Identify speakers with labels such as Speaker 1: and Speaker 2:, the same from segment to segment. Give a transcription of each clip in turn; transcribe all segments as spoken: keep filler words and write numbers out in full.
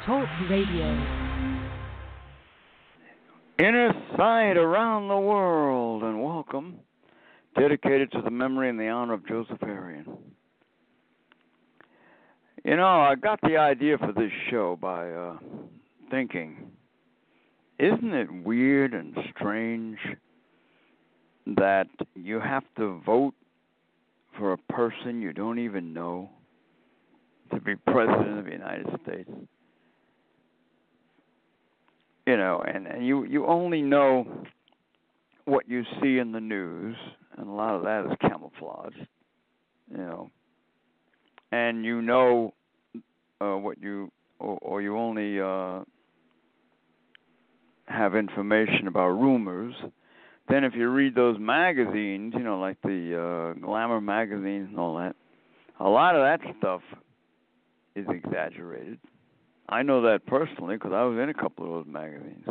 Speaker 1: Talk Radio.
Speaker 2: Inner Sight around the world, and welcome, dedicated to the memory and the honor of Joseph Arian. You know, I got the idea for this show by uh, thinking, isn't it weird and strange that you have to vote for a person you don't even know to be president of the United States? You know, and, and you, you only know what you see in the news, and a lot of that is camouflage, you know. And you know uh, what you, or, or you only uh, have information about rumors. Then if you read those magazines, you know, like the uh, Glamour magazines and all that, a lot of that stuff is exaggerated. I know that personally because I was in a couple of those magazines.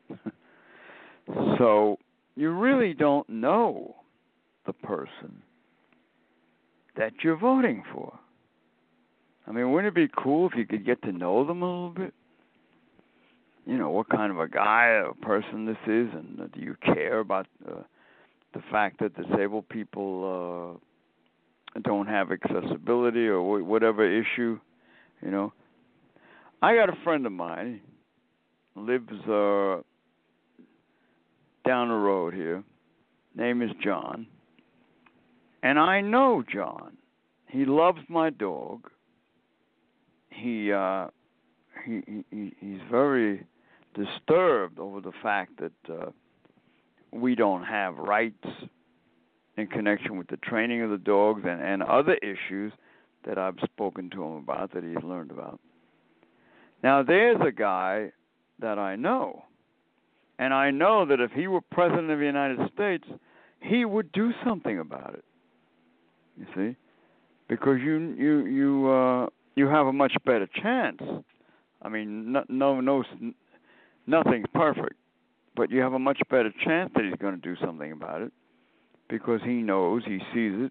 Speaker 2: So you really don't know the person that you're voting for. I mean, wouldn't it be cool if you could get to know them a little bit? You know, what kind of a guy or person this is, and uh, do you care about uh, the fact that disabled people uh, don't have accessibility or wh- whatever issue, you know? I got a friend of mine, lives uh, down the road here. Name is John. And I know John. He loves my dog. He uh, he, he he's very disturbed over the fact that uh, we don't have rights in connection with the training of the dogs and, and other issues that I've spoken to him about, that he's learned about. Now, there's a guy that I know, and I know that if he were president of the United States, he would do something about it. You see, because you you you uh, you have a much better chance. I mean, no no no nothing's perfect, but you have a much better chance that he's going to do something about it because he knows, he sees it.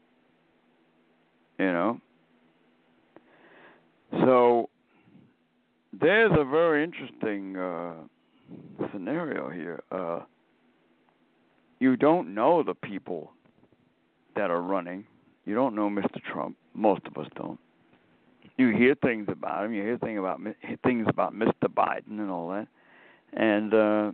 Speaker 2: You know, so. There's a very interesting uh, scenario here. Uh, you don't know the people that are running. You don't know Mister Trump. Most of us don't. You hear things about him. You hear things about things about Mister Biden and all that, and uh,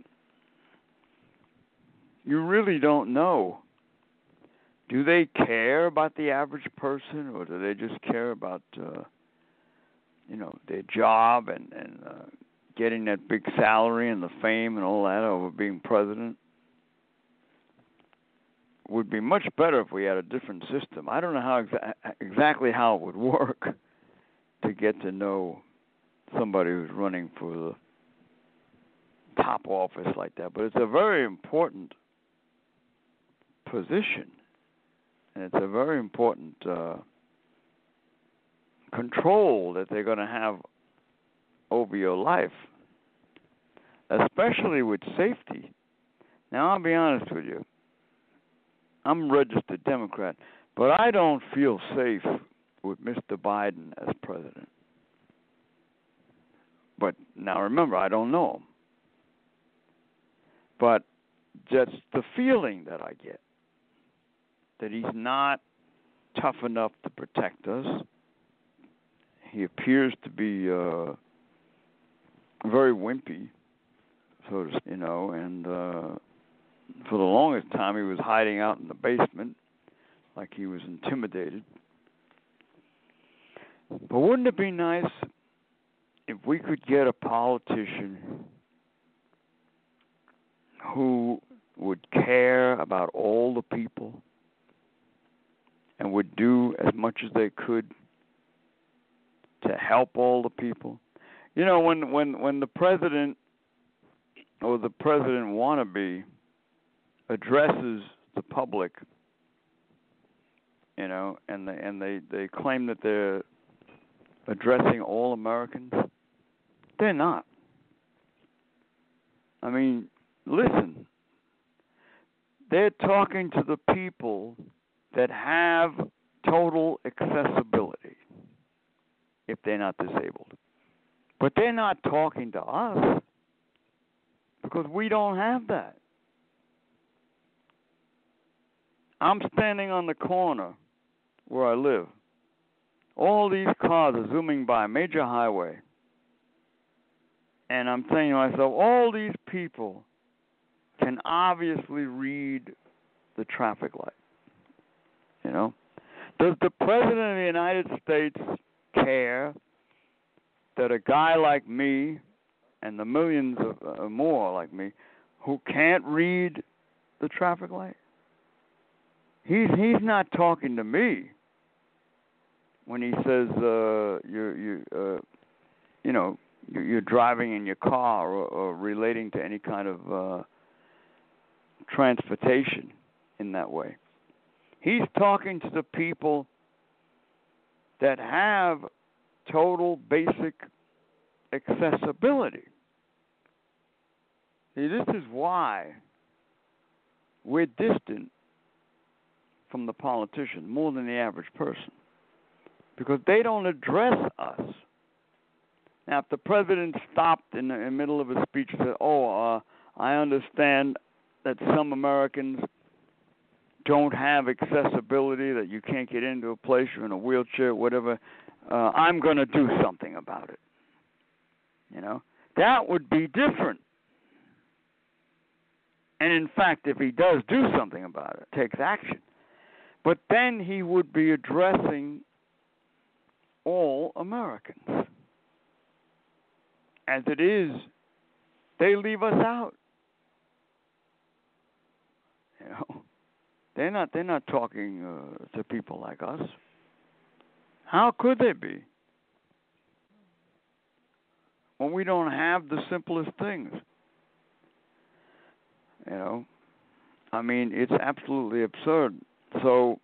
Speaker 2: you really don't know. Do they care about the average person, or do they just care about uh, you know, their job and, and uh, getting that big salary and the fame and all that over being president? Would be much better if we had a different system. I don't know how exa- exactly how it would work to get to know somebody who's running for the top office like that. But it's a very important position, and it's a very important uh, control that they're going to have over your life, especially with safety. Now, I'll be honest with you. I'm a registered Democrat, but I don't feel safe with Mister Biden as president. But now remember, I don't know him. But just the feeling that I get, that he's not tough enough to protect us. He appears to be uh, very wimpy, so to, you know, and uh, for the longest time he was hiding out in the basement like he was intimidated. But wouldn't it be nice if we could get a politician who would care about all the people and would do as much as they could to help all the people? You know, when, when, when the president or the president wannabe addresses the public, you know, and they, and they, they claim that they're addressing all Americans, they're not. I mean, listen, they're talking to the people that have total accessibility if they're not disabled. But they're not talking to us because we don't have that. I'm standing on the corner where I live. All these cars are zooming by, major highway. And I'm saying to myself, all these people can obviously read the traffic light. You know? Does the President of the United States care that a guy like me and the millions of uh, more like me who can't read the traffic light? He's he's not talking to me when he says uh, you're you uh, you know you're, you're driving in your car or, or relating to any kind of uh, transportation in that way. He's talking to the people that have total basic accessibility. See, this is why we're distant from the politicians more than the average person, because they don't address us. Now, if the president stopped in the, in the middle of a speech and said, oh, uh, I understand that some Americans don't have accessibility, that you can't get into a place, you're in a wheelchair, whatever, uh, I'm going to do something about it. You know, that would be different. And in fact, if he does do something about it, takes action, but then he would be addressing all Americans. As it is, they leave us out. You know, they're not they're not talking uh, to people like us. How could they be when we don't have the simplest things? You know, I mean, it's absolutely absurd. So,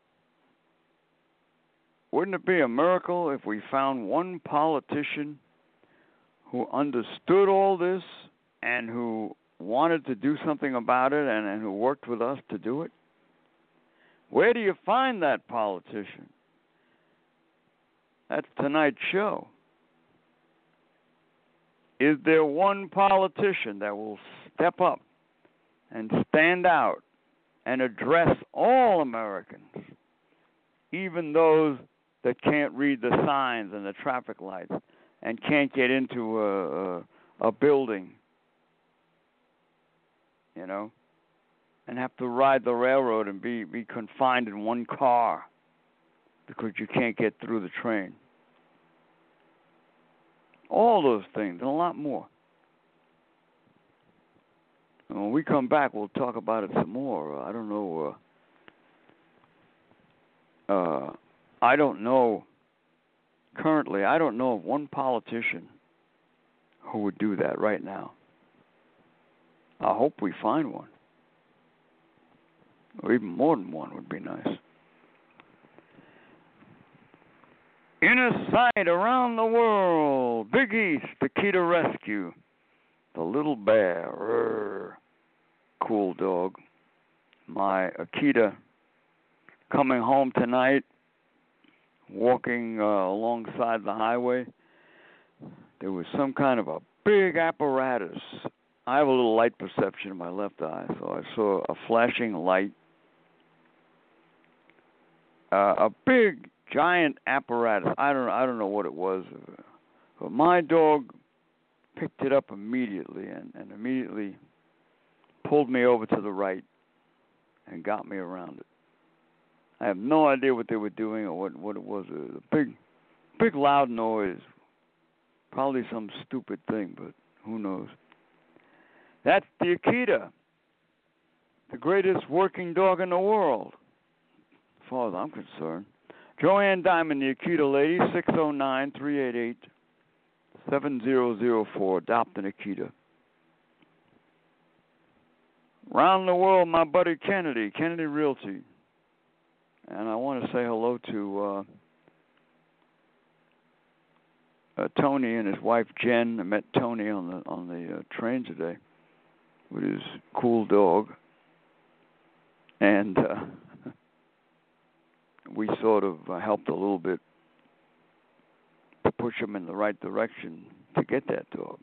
Speaker 2: wouldn't it be a miracle if we found one politician who understood all this and who wanted to do something about it and, and who worked with us to do it? Where do you find that politician? That's tonight's show. Is there one politician that will step up and stand out and address all Americans, even those that can't read the signs and the traffic lights and can't get into a, a, a building, you know, and have to ride the railroad and be, be confined in one car because you can't get through the train? All those things and a lot more. And when we come back, we'll talk about it some more. I don't know. Uh, uh, I don't know. Currently, I don't know of one politician who would do that right now. I hope we find one. Or even more than one would be nice. Inner sight around the world. Big East, Akita Rescue. The little bear. Rrr. Cool dog. My Akita coming home tonight, walking uh, alongside the highway. There was some kind of a big apparatus. I have a little light perception in my left eye, so I saw a flashing light. Uh, a big, giant apparatus. I don't, I don't know what it was, but my dog picked it up immediately and, and immediately pulled me over to the right and got me around it. I have no idea what they were doing or what, what it was. A big, big loud noise. Probably some stupid thing, but who knows. That's the Akita, the greatest working dog in the world, as far as I'm concerned. Joanne Diamond, the Akita lady, six oh nine, three eight eight, seven zero zero four. Adopt an Akita. Around the world, my buddy Kennedy, Kennedy Realty. And I want to say hello to uh, uh, Tony and his wife Jen. I met Tony on the on the uh, train today with his cool dog, and uh, we sort of uh, helped a little bit to push him in the right direction to get that dog.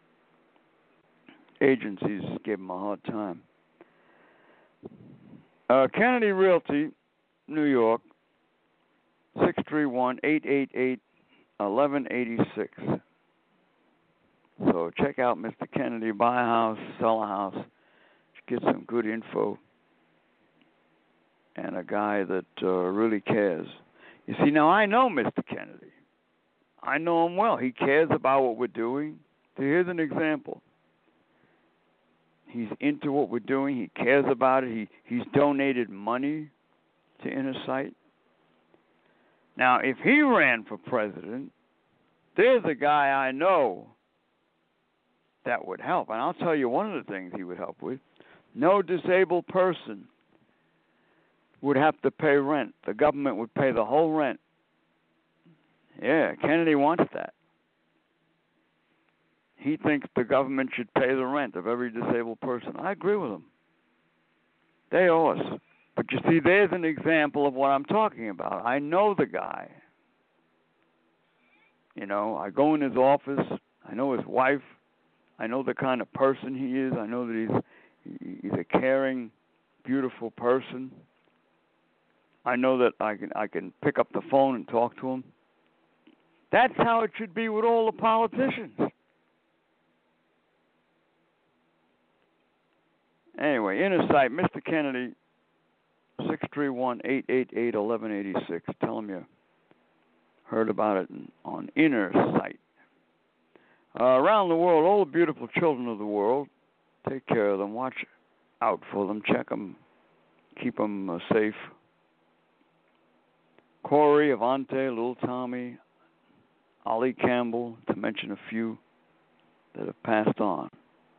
Speaker 2: Agencies gave him a hard time. Uh, Kennedy Realty, New York, six three one, eight eight eight, one one eight six. So check out Mister Kennedy, buy a house, sell a house, get some good info, and a guy that uh, really cares. You see, now I know Mister Kennedy. I know him well. He cares about what we're doing. So here's an example. He's into what we're doing. He cares about it. He he's donated money to Inner Sight. Now, if he ran for president, there's a guy I know that would help. And I'll tell you one of the things he would help with. No disabled person would have to pay rent. The government would pay the whole rent. Yeah, Kennedy wants that. He thinks the government should pay the rent of every disabled person. I agree with him. They owe us. But you see, there's an example of what I'm talking about. I know the guy. You know, I go in his office. I know his wife. I know the kind of person he is. I know that he's he's a caring, beautiful person. I know that I can I can pick up the phone and talk to him. That's how it should be with all the politicians. Anyway, Inner Sight, Mister Kennedy, six three one, eight eight eight, one one eight six. Tell him you heard about it on Inner Sight. Uh, around the world, all the beautiful children of the world, take care of them, watch out for them, check them, keep them uh, safe. Corey, Avante, Little Tommy, Ollie Campbell, to mention a few that have passed on.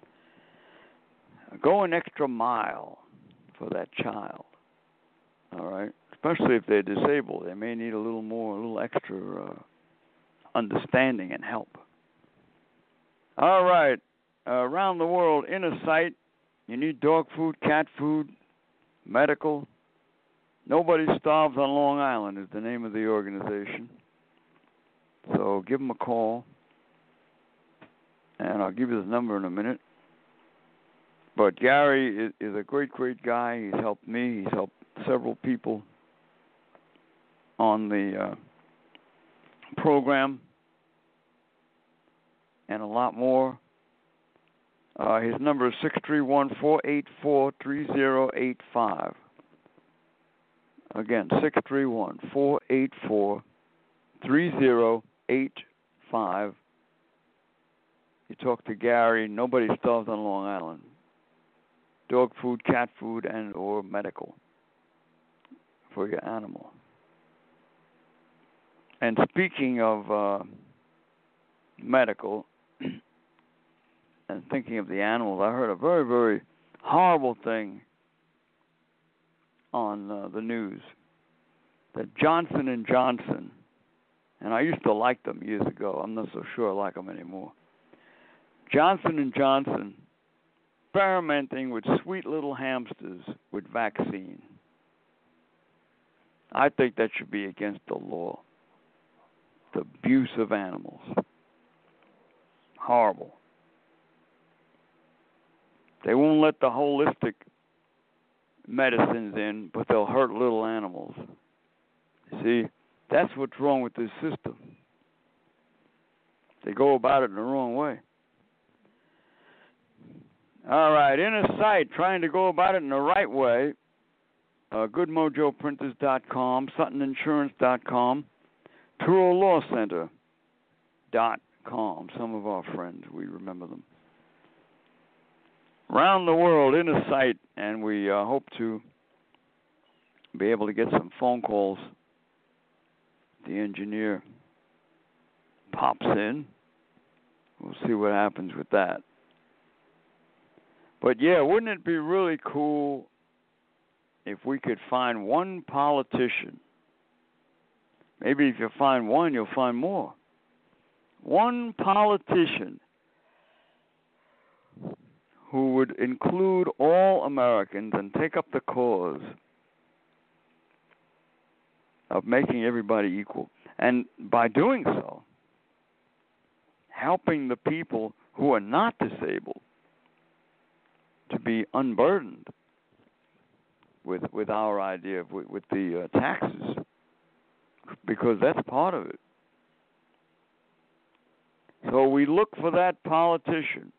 Speaker 2: Go an extra mile for that child, all right? Especially if they're disabled. They may need a little more, a little extra uh, understanding and help. All right, uh, around the world, Inner Sight, you need dog food, cat food, medical. Nobody Starves on Long Island is the name of the organization. So give them a call, and I'll give you the number in a minute. But Gary is, is a great, great guy. He's helped me. He's helped several people on the uh, program and a lot more. Uh, his number is six three one, four eight four, three zero eight five. Again, six three one, four eight four, three zero eight five. You talk to Gary. Nobody starves on Long Island. Dog food, cat food, and or medical for your animal. And speaking of uh, medical and thinking of the animals, I heard a very, very horrible thing on uh, the news that Johnson and Johnson, and I used to like them years ago. I'm not so sure I like them anymore. Johnson and Johnson experimenting with sweet little hamsters with vaccine. I think that should be against the law. The abuse of animals. Horrible. They won't let the holistic medicines in, but they'll hurt little animals. See, that's what's wrong with this system. They go about it in the wrong way. All right, Inner Sight, trying to go about it in the right way. Uh, good mojo printers dot com, Sutton Insurance dot com, Truro Law Center dot com. Some of our friends, we remember them. Around the world, Inner Sight, and we uh, hope to be able to get some phone calls. The engineer pops in. We'll see what happens with that. But yeah, wouldn't it be really cool if we could find one politician? Maybe if you find one, you'll find more. One politician who would include all Americans and take up the cause of making everybody equal. And by doing so, helping the people who are not disabled to be unburdened with with our idea of with, with the uh, taxes, because that's part of it. So we look for that politician.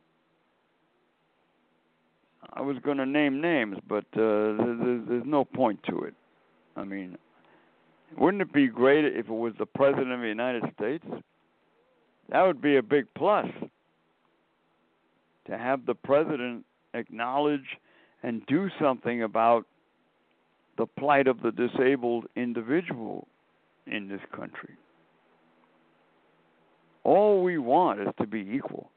Speaker 2: I was going to name names, but uh, there's, there's no point to it. I mean, wouldn't it be great if it was the President of the United States? That would be a big plus, to have the President acknowledge and do something about the plight of the disabled individual in this country. All we want is to be equal.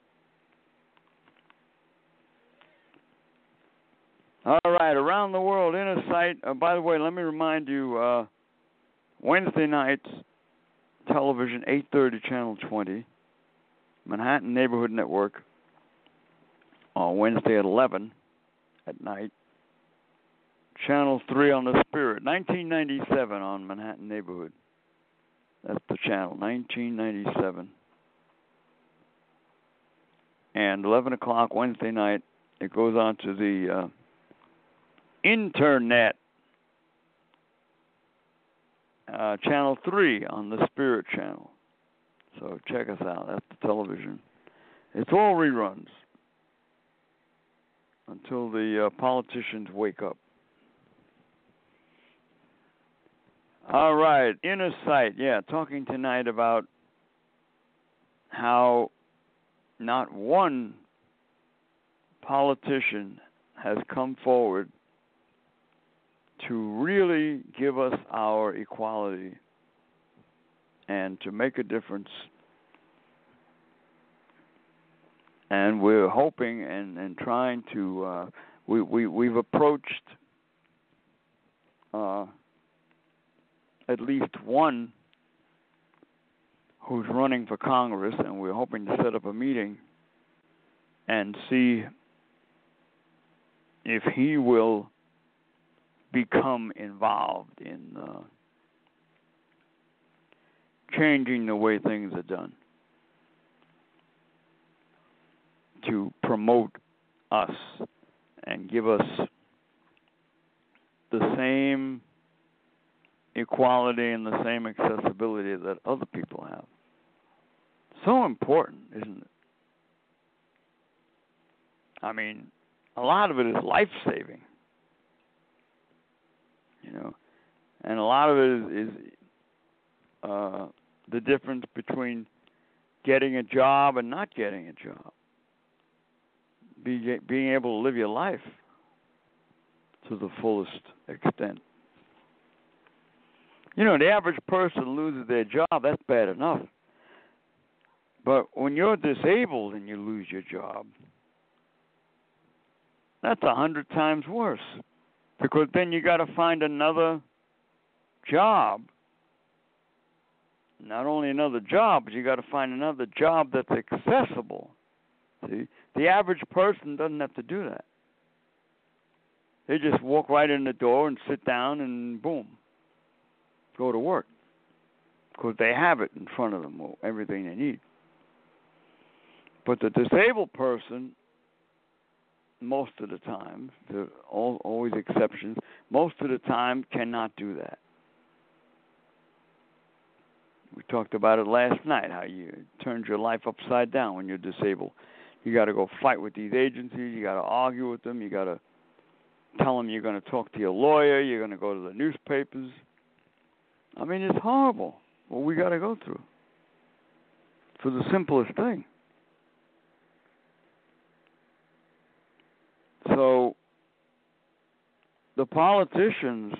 Speaker 2: All right, around the world, Inner Sight. Uh, by the way, let me remind you, uh, Wednesday nights, television, eight thirty, Channel twenty, Manhattan Neighborhood Network, on Wednesday at eleven at night. Channel three on the Spirit, nineteen ninety-seven on Manhattan Neighborhood. That's the channel, nineteen ninety-seven. And eleven o'clock Wednesday night, it goes on to the uh, Internet, uh, Channel three on the Spirit Channel. So check us out. That's the television. It's all reruns until the uh, politicians wake up. All right, Inner Sight. Yeah, talking tonight about how not one politician has come forward to really give us our equality and to make a difference. And we're hoping and, and trying to, uh, we, we, we've approached uh, at least one who's running for Congress, and we're hoping to set up a meeting and see if he will become involved in uh, changing the way things are done to promote us and give us the same equality and the same accessibility that other people have. So important, isn't it? I mean, a lot of it is life-saving, you know, and a lot of it is, is uh, the difference between getting a job and not getting a job. Be, being able to live your life to the fullest extent. You know, the average person loses their job, that's bad enough. But when you're disabled and you lose your job, that's a hundred times worse. Because then you got to find another job. Not only another job, but you got to find another job that's accessible. See, the average person doesn't have to do that. They just walk right in the door and sit down and boom, go to work. Because they have it in front of them, everything they need. But the disabled person, most of the time, there are always exceptions, most of the time cannot do that. We talked about it last night, how you turned your life upside down when you're disabled. You got to go fight with these agencies. You got to argue with them. You got to tell them you're going to talk to your lawyer. You're going to go to the newspapers. I mean, it's horrible what we got to go through for the simplest thing. So the politicians,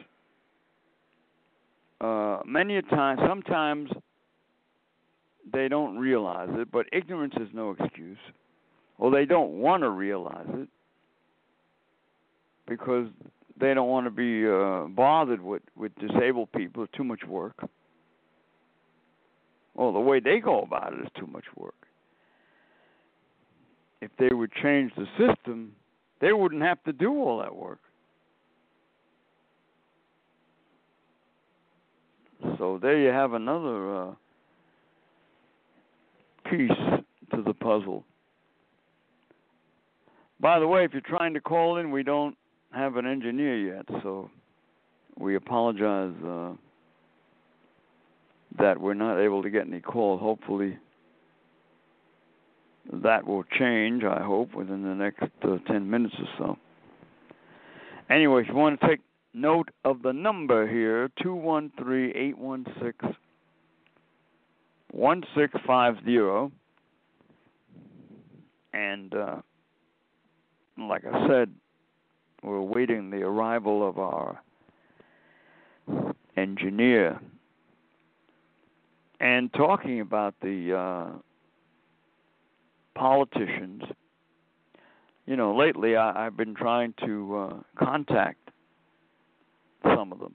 Speaker 2: uh, many a time, sometimes they don't realize it, but ignorance is no excuse. Or they don't want to realize it because they don't want to be uh, bothered with, with disabled people. It's too much work. Well, the way they go about it is too much work. If they would change the system, they wouldn't have to do all that work. So there you have another uh, piece to the puzzle. By the way, if you're trying to call in, we don't have an engineer yet, so we apologize uh, that we're not able to get any calls. Hopefully that will change, I hope, within the next uh, ten minutes or so. Anyway, if you want to take note of the number here, two one three, eight one six, one six five zero. And uh, like I said, we're awaiting the arrival of our engineer. And talking about the uh, politicians, you know, lately I, I've been trying to uh, contact some of them.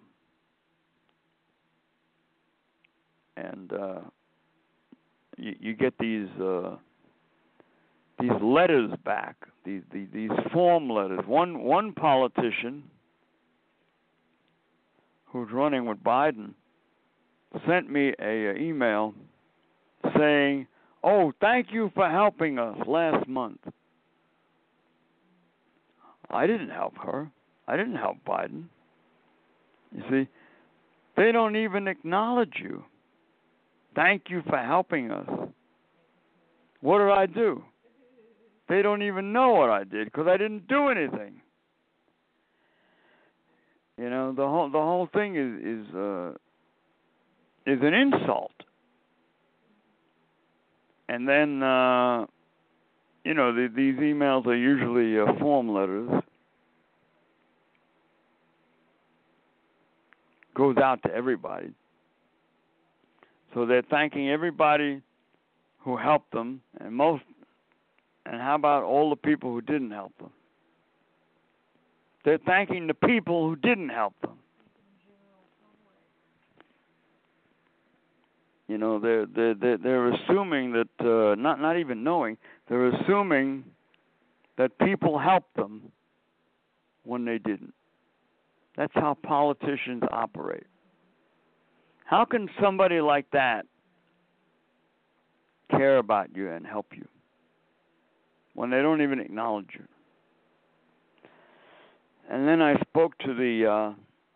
Speaker 2: And uh, you, you get these uh, these letters back, these, these these form letters. One one politician who's running with Biden sent me a, a email saying, "Oh, thank you for helping us last month." I didn't help her. I didn't help Biden. You see, they don't even acknowledge you. Thank you for helping us. What did I do? They don't even know what I did because I didn't do anything. You know, the whole the whole thing is is uh, is an insult. And then, uh, you know, the, these emails are usually uh, form letters. Goes out to everybody. So they're thanking everybody who helped them, and most. And how about all the people who didn't help them? They're thanking the people who didn't help them. You know, they're they're they're, they're assuming that uh, not not even knowing, they're assuming that people helped them when they didn't. That's how politicians operate. How can somebody like that care about you and help you when they don't even acknowledge you? And then I spoke to the uh,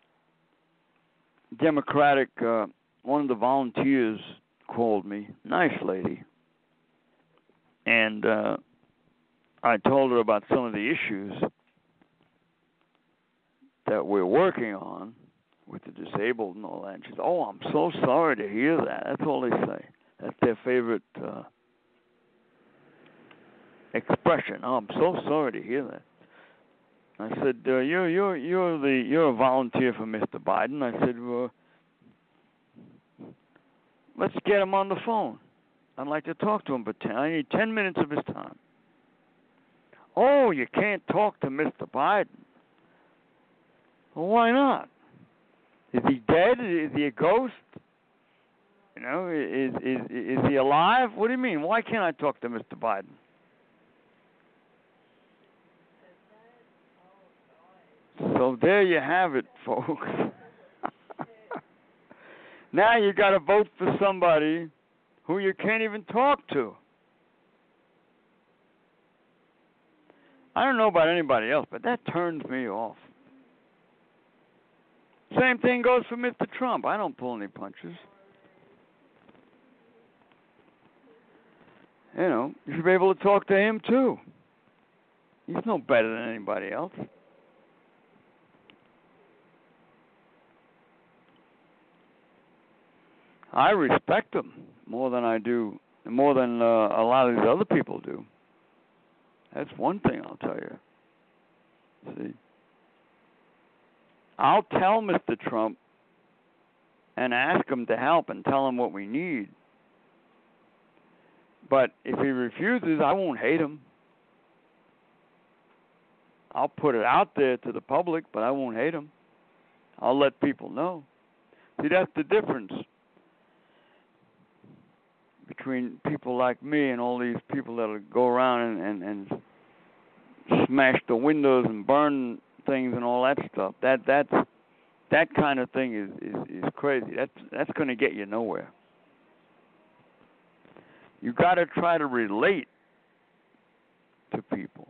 Speaker 2: Democratic, uh, one of the volunteers called me, nice lady, and uh, I told her about some of the issues that we're working on with the disabled and all that. And she said, "Oh, I'm so sorry to hear that." That's all they say. That's their favorite uh, expression. "Oh, I'm so sorry to hear that." I said, uh, "You're you're you're the you're a volunteer for Mister Biden." I said, "Well, let's get him on the phone. I'd like to talk to him, but ten, I need ten minutes of his time." "Oh, you can't talk to Mister Biden." "Well, why not? Is he dead? Is he a ghost? You know, is is is he alive? What do you mean? Why can't I talk to Mister Biden?" So there you have it, folks. Now you got to vote for somebody who you can't even talk to. I don't know about anybody else, but that turns me off. Same thing goes for Mister Trump. I don't pull any punches. You know, you should be able to talk to him too. He's no better than anybody else. I respect him more than I do, more than uh, a lot of these other people do. That's one thing I'll tell you. See, I'll tell Mister Trump and ask him to help and tell him what we need. But if he refuses, I won't hate him. I'll put it out there to the public, but I won't hate him. I'll let people know. See, that's the difference between people like me and all these people that go around and, and, and smash the windows and burn things and all that stuff. That that's that kind of thing is, is, is crazy. That's that's going to get you nowhere. You got to try to relate to people.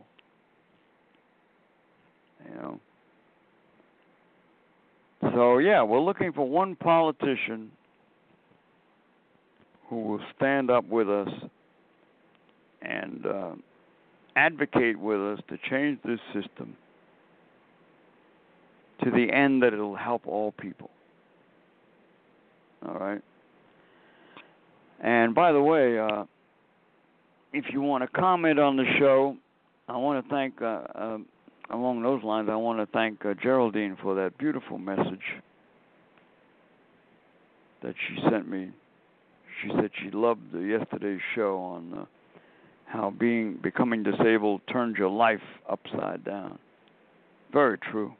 Speaker 2: You know. So yeah, we're looking for one politician who will stand up with us and uh, advocate with us to change this system to the end that it'll help all people. All right. And by the way, uh, if you want to comment on the show, I want to thank, uh, uh, along those lines, I want to thank uh, Geraldine for that beautiful message that she sent me. She said she loved uh, yesterday's show on uh, how being becoming disabled turns your life upside down. Very true.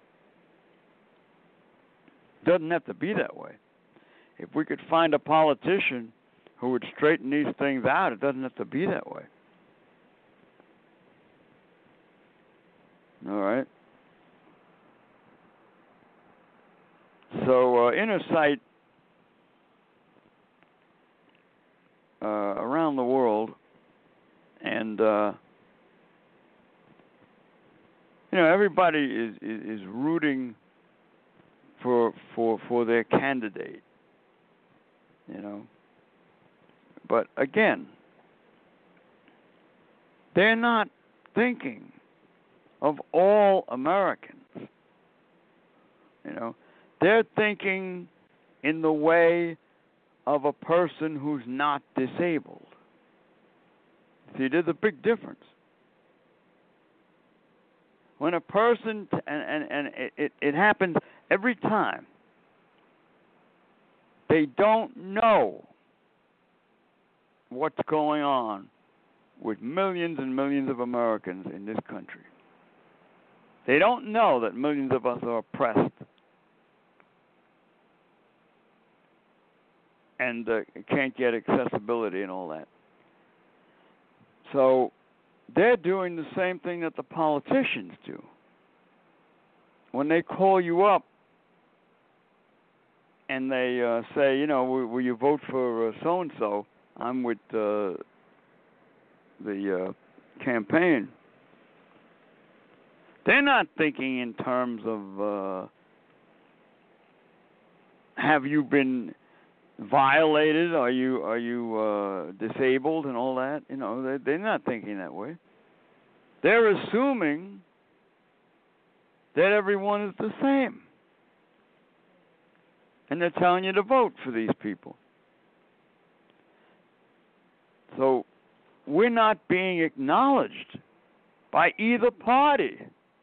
Speaker 2: Doesn't have to be that way. If we could find a politician who would straighten these things out, it doesn't have to be that way. All right. So, uh, Inner Sight uh, around the world, and uh, you know, everybody is, is, is rooting for for for their candidate. You know, but again, they're not thinking of all Americans. You know, they're thinking in the way of a person who's not disabled. See, there's a big difference. When a person, t- and, and, and it, it, it happens every time, they don't know what's going on with millions and millions of Americans in this country. They don't know that millions of us are oppressed and uh, can't get accessibility and all that. So they're doing the same thing that the politicians do. When they call you up and they uh, say, you know, will, will you vote for uh, so-and-so? I'm with uh, the uh, campaign. They're not thinking in terms of uh, have you been violated? Are you are you uh, disabled and all that? You know, they, they're not thinking that way. They're assuming that everyone is the same, and they're telling you to vote for these people. So we're not being acknowledged by either party.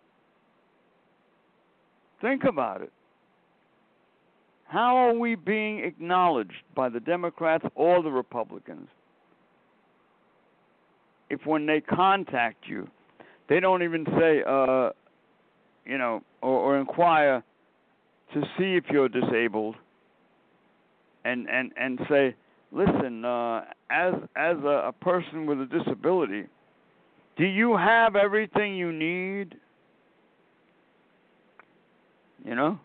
Speaker 2: Think about it. How are we being acknowledged by the Democrats or the Republicans if when they contact you, they don't even say, uh, you know, or, or inquire to see if you're disabled and, and, and say, listen, uh, as, as a, a person with a disability, do you have everything you need? You know?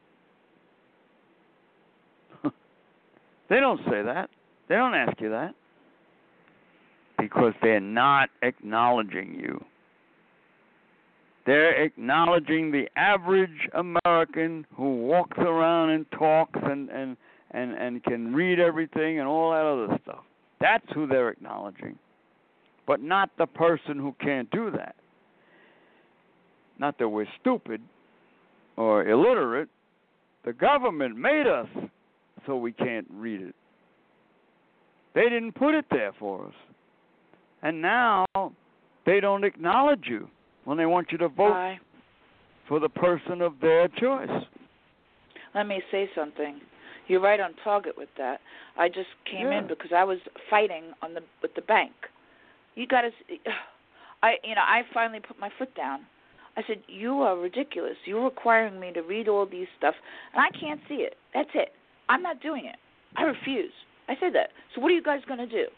Speaker 2: They don't say that. They don't ask you that. Because they're not acknowledging you. They're acknowledging the average American who walks around and talks and, and, and, and can read everything and all that other stuff. That's who they're acknowledging. But not the person who can't do that. Not that we're stupid or illiterate. The government made us so we can't read it. They didn't put it there for us. And now they don't acknowledge you when they want you to vote
Speaker 1: Bye.
Speaker 2: for the person of their choice.
Speaker 1: Let me say something. You're right on target with that. I just came
Speaker 2: yeah.
Speaker 1: in because I was fighting on the with the bank. You got to, I you know I finally put my foot down. I said, you are ridiculous. You're requiring me to read all these stuff, and I can't see it. That's it. I'm not doing it. I refuse. I said that. So what are you guys going to do?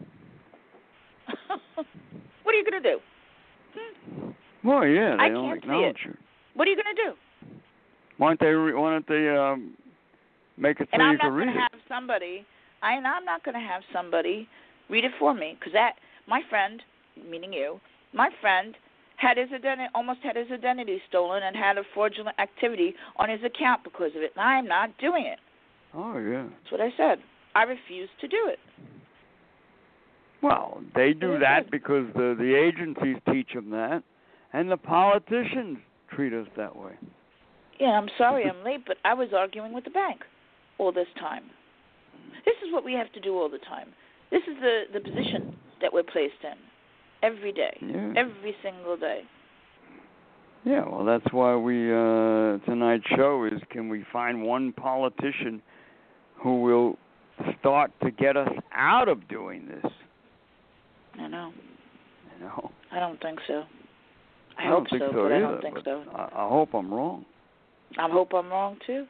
Speaker 1: What are you going to do? Hmm?
Speaker 2: Well, yeah, they
Speaker 1: I
Speaker 2: don't
Speaker 1: can't
Speaker 2: acknowledge
Speaker 1: see it.
Speaker 2: you.
Speaker 1: What are you going to do?
Speaker 2: Why don't they? Why don't they um, make it so
Speaker 1: and
Speaker 2: you
Speaker 1: I'm
Speaker 2: can
Speaker 1: not
Speaker 2: read
Speaker 1: going to
Speaker 2: it?
Speaker 1: have somebody. I, and I'm not going to have somebody Read it for me, because that my friend, meaning you, my friend had his identity, almost had his identity stolen and had a fraudulent activity on his account because of it. And I am not doing it.
Speaker 2: Oh, yeah.
Speaker 1: That's what I said. I refuse to do it.
Speaker 2: Well, they do that because the, the agencies teach them that, and the politicians treat us that way.
Speaker 1: Yeah, I'm sorry I'm late, but I was arguing with the bank all this time. This is what we have to do all the time. This is the, the position that we're placed in every day,
Speaker 2: yeah.
Speaker 1: every single day.
Speaker 2: Yeah, well, that's why we, uh, tonight's show is, can we find one politician who will start to get us out of doing this?
Speaker 1: I know.
Speaker 2: You know?
Speaker 1: I don't think so. I,
Speaker 2: I
Speaker 1: hope
Speaker 2: don't think
Speaker 1: so,
Speaker 2: so,
Speaker 1: but
Speaker 2: either,
Speaker 1: I don't think
Speaker 2: but
Speaker 1: so.
Speaker 2: I, I hope I'm wrong.
Speaker 1: I hope I'm wrong, too.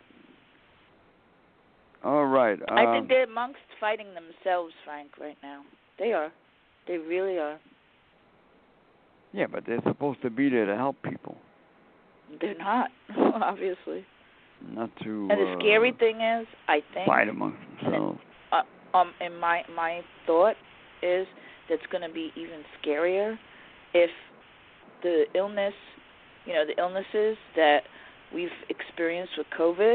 Speaker 2: All right. Um,
Speaker 1: I think they're amongst fighting themselves, Frank, right now. They are. They really are.
Speaker 2: Yeah, but they're supposed to be there to help people.
Speaker 1: They're not, obviously.
Speaker 2: Not to.
Speaker 1: And the
Speaker 2: uh,
Speaker 1: scary thing is, I think.
Speaker 2: Fight amongst themselves.
Speaker 1: It, uh, um, and my my thought is that's going to be even scarier if the illness, you know, the illnesses that we've experienced with COVID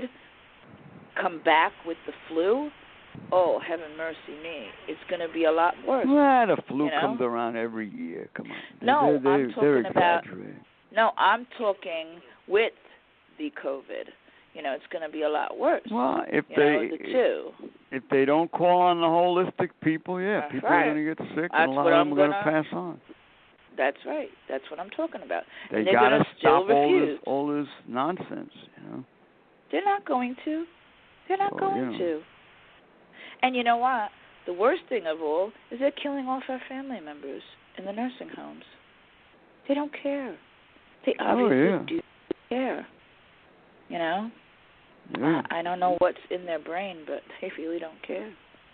Speaker 1: come back with the flu. Oh, heaven mercy me. It's going to be a lot worse.
Speaker 2: Well, the flu
Speaker 1: you know?
Speaker 2: comes around every year. Come on.
Speaker 1: No,
Speaker 2: they're, they're,
Speaker 1: I'm talking
Speaker 2: they're
Speaker 1: about.
Speaker 2: exaggerating.
Speaker 1: No, I'm talking with the COVID. You know, it's going to be a lot worse.
Speaker 2: Well, if
Speaker 1: you
Speaker 2: they
Speaker 1: know, the two.
Speaker 2: if they don't call on the holistic people, yeah,
Speaker 1: That's
Speaker 2: people
Speaker 1: right.
Speaker 2: are going to get sick,
Speaker 1: That's
Speaker 2: and a lot
Speaker 1: what
Speaker 2: of
Speaker 1: I'm
Speaker 2: them are going
Speaker 1: gonna,
Speaker 2: to pass on.
Speaker 1: That's right. That's what I'm talking about.
Speaker 2: They
Speaker 1: and they're
Speaker 2: got to
Speaker 1: gonna still
Speaker 2: stop all
Speaker 1: refuse.
Speaker 2: this all this nonsense, you know.
Speaker 1: They're not going to. They're not
Speaker 2: So,
Speaker 1: going
Speaker 2: you know.
Speaker 1: to. And you know what? The worst thing of all is they're killing off our family members in the nursing homes. They don't care. They obviously
Speaker 2: oh, yeah.
Speaker 1: do care. You know?
Speaker 2: Yeah.
Speaker 1: I, I don't know what's in their brain, but they really don't care.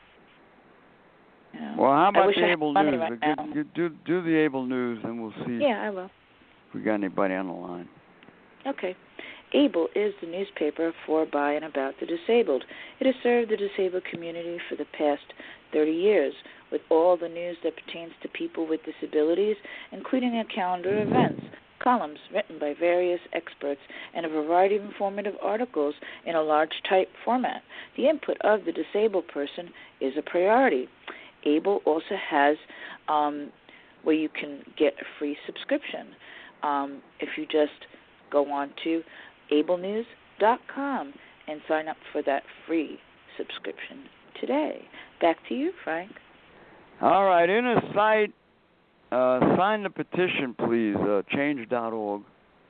Speaker 1: You know?
Speaker 2: Well, how about the
Speaker 1: I
Speaker 2: Able
Speaker 1: money
Speaker 2: News?
Speaker 1: right
Speaker 2: Get,
Speaker 1: now.
Speaker 2: get, do, do the Able News, and we'll see
Speaker 1: Yeah, I will.
Speaker 2: if we got anybody on the line.
Speaker 1: Okay. Able is the newspaper for, by, and about the disabled. It has served the disabled community for the past thirty years with all the news that pertains to people with disabilities, including a calendar of events, columns written by various experts, and a variety of informative articles in a large type format. The input of the disabled person is a priority. Able also has um, where you can get a free subscription. Um, if you just go on to able news dot com and sign up for that free subscription today. Back to you, Frank.
Speaker 2: All right, in a site, uh, sign the petition, please, uh, change dot org,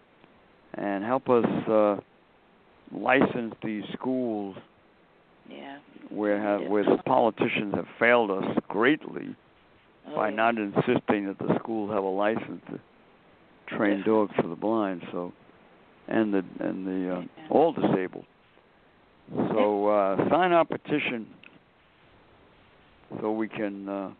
Speaker 2: and help us uh, license these schools
Speaker 1: Yeah.
Speaker 2: where have where the politicians have failed us greatly
Speaker 1: Oh,
Speaker 2: by
Speaker 1: yeah.
Speaker 2: not insisting that the schools have a license to train
Speaker 1: Definitely.
Speaker 2: dogs for the blind. So. And the and the uh,
Speaker 1: yeah.
Speaker 2: all disabled. So uh, sign our petition so we can uh,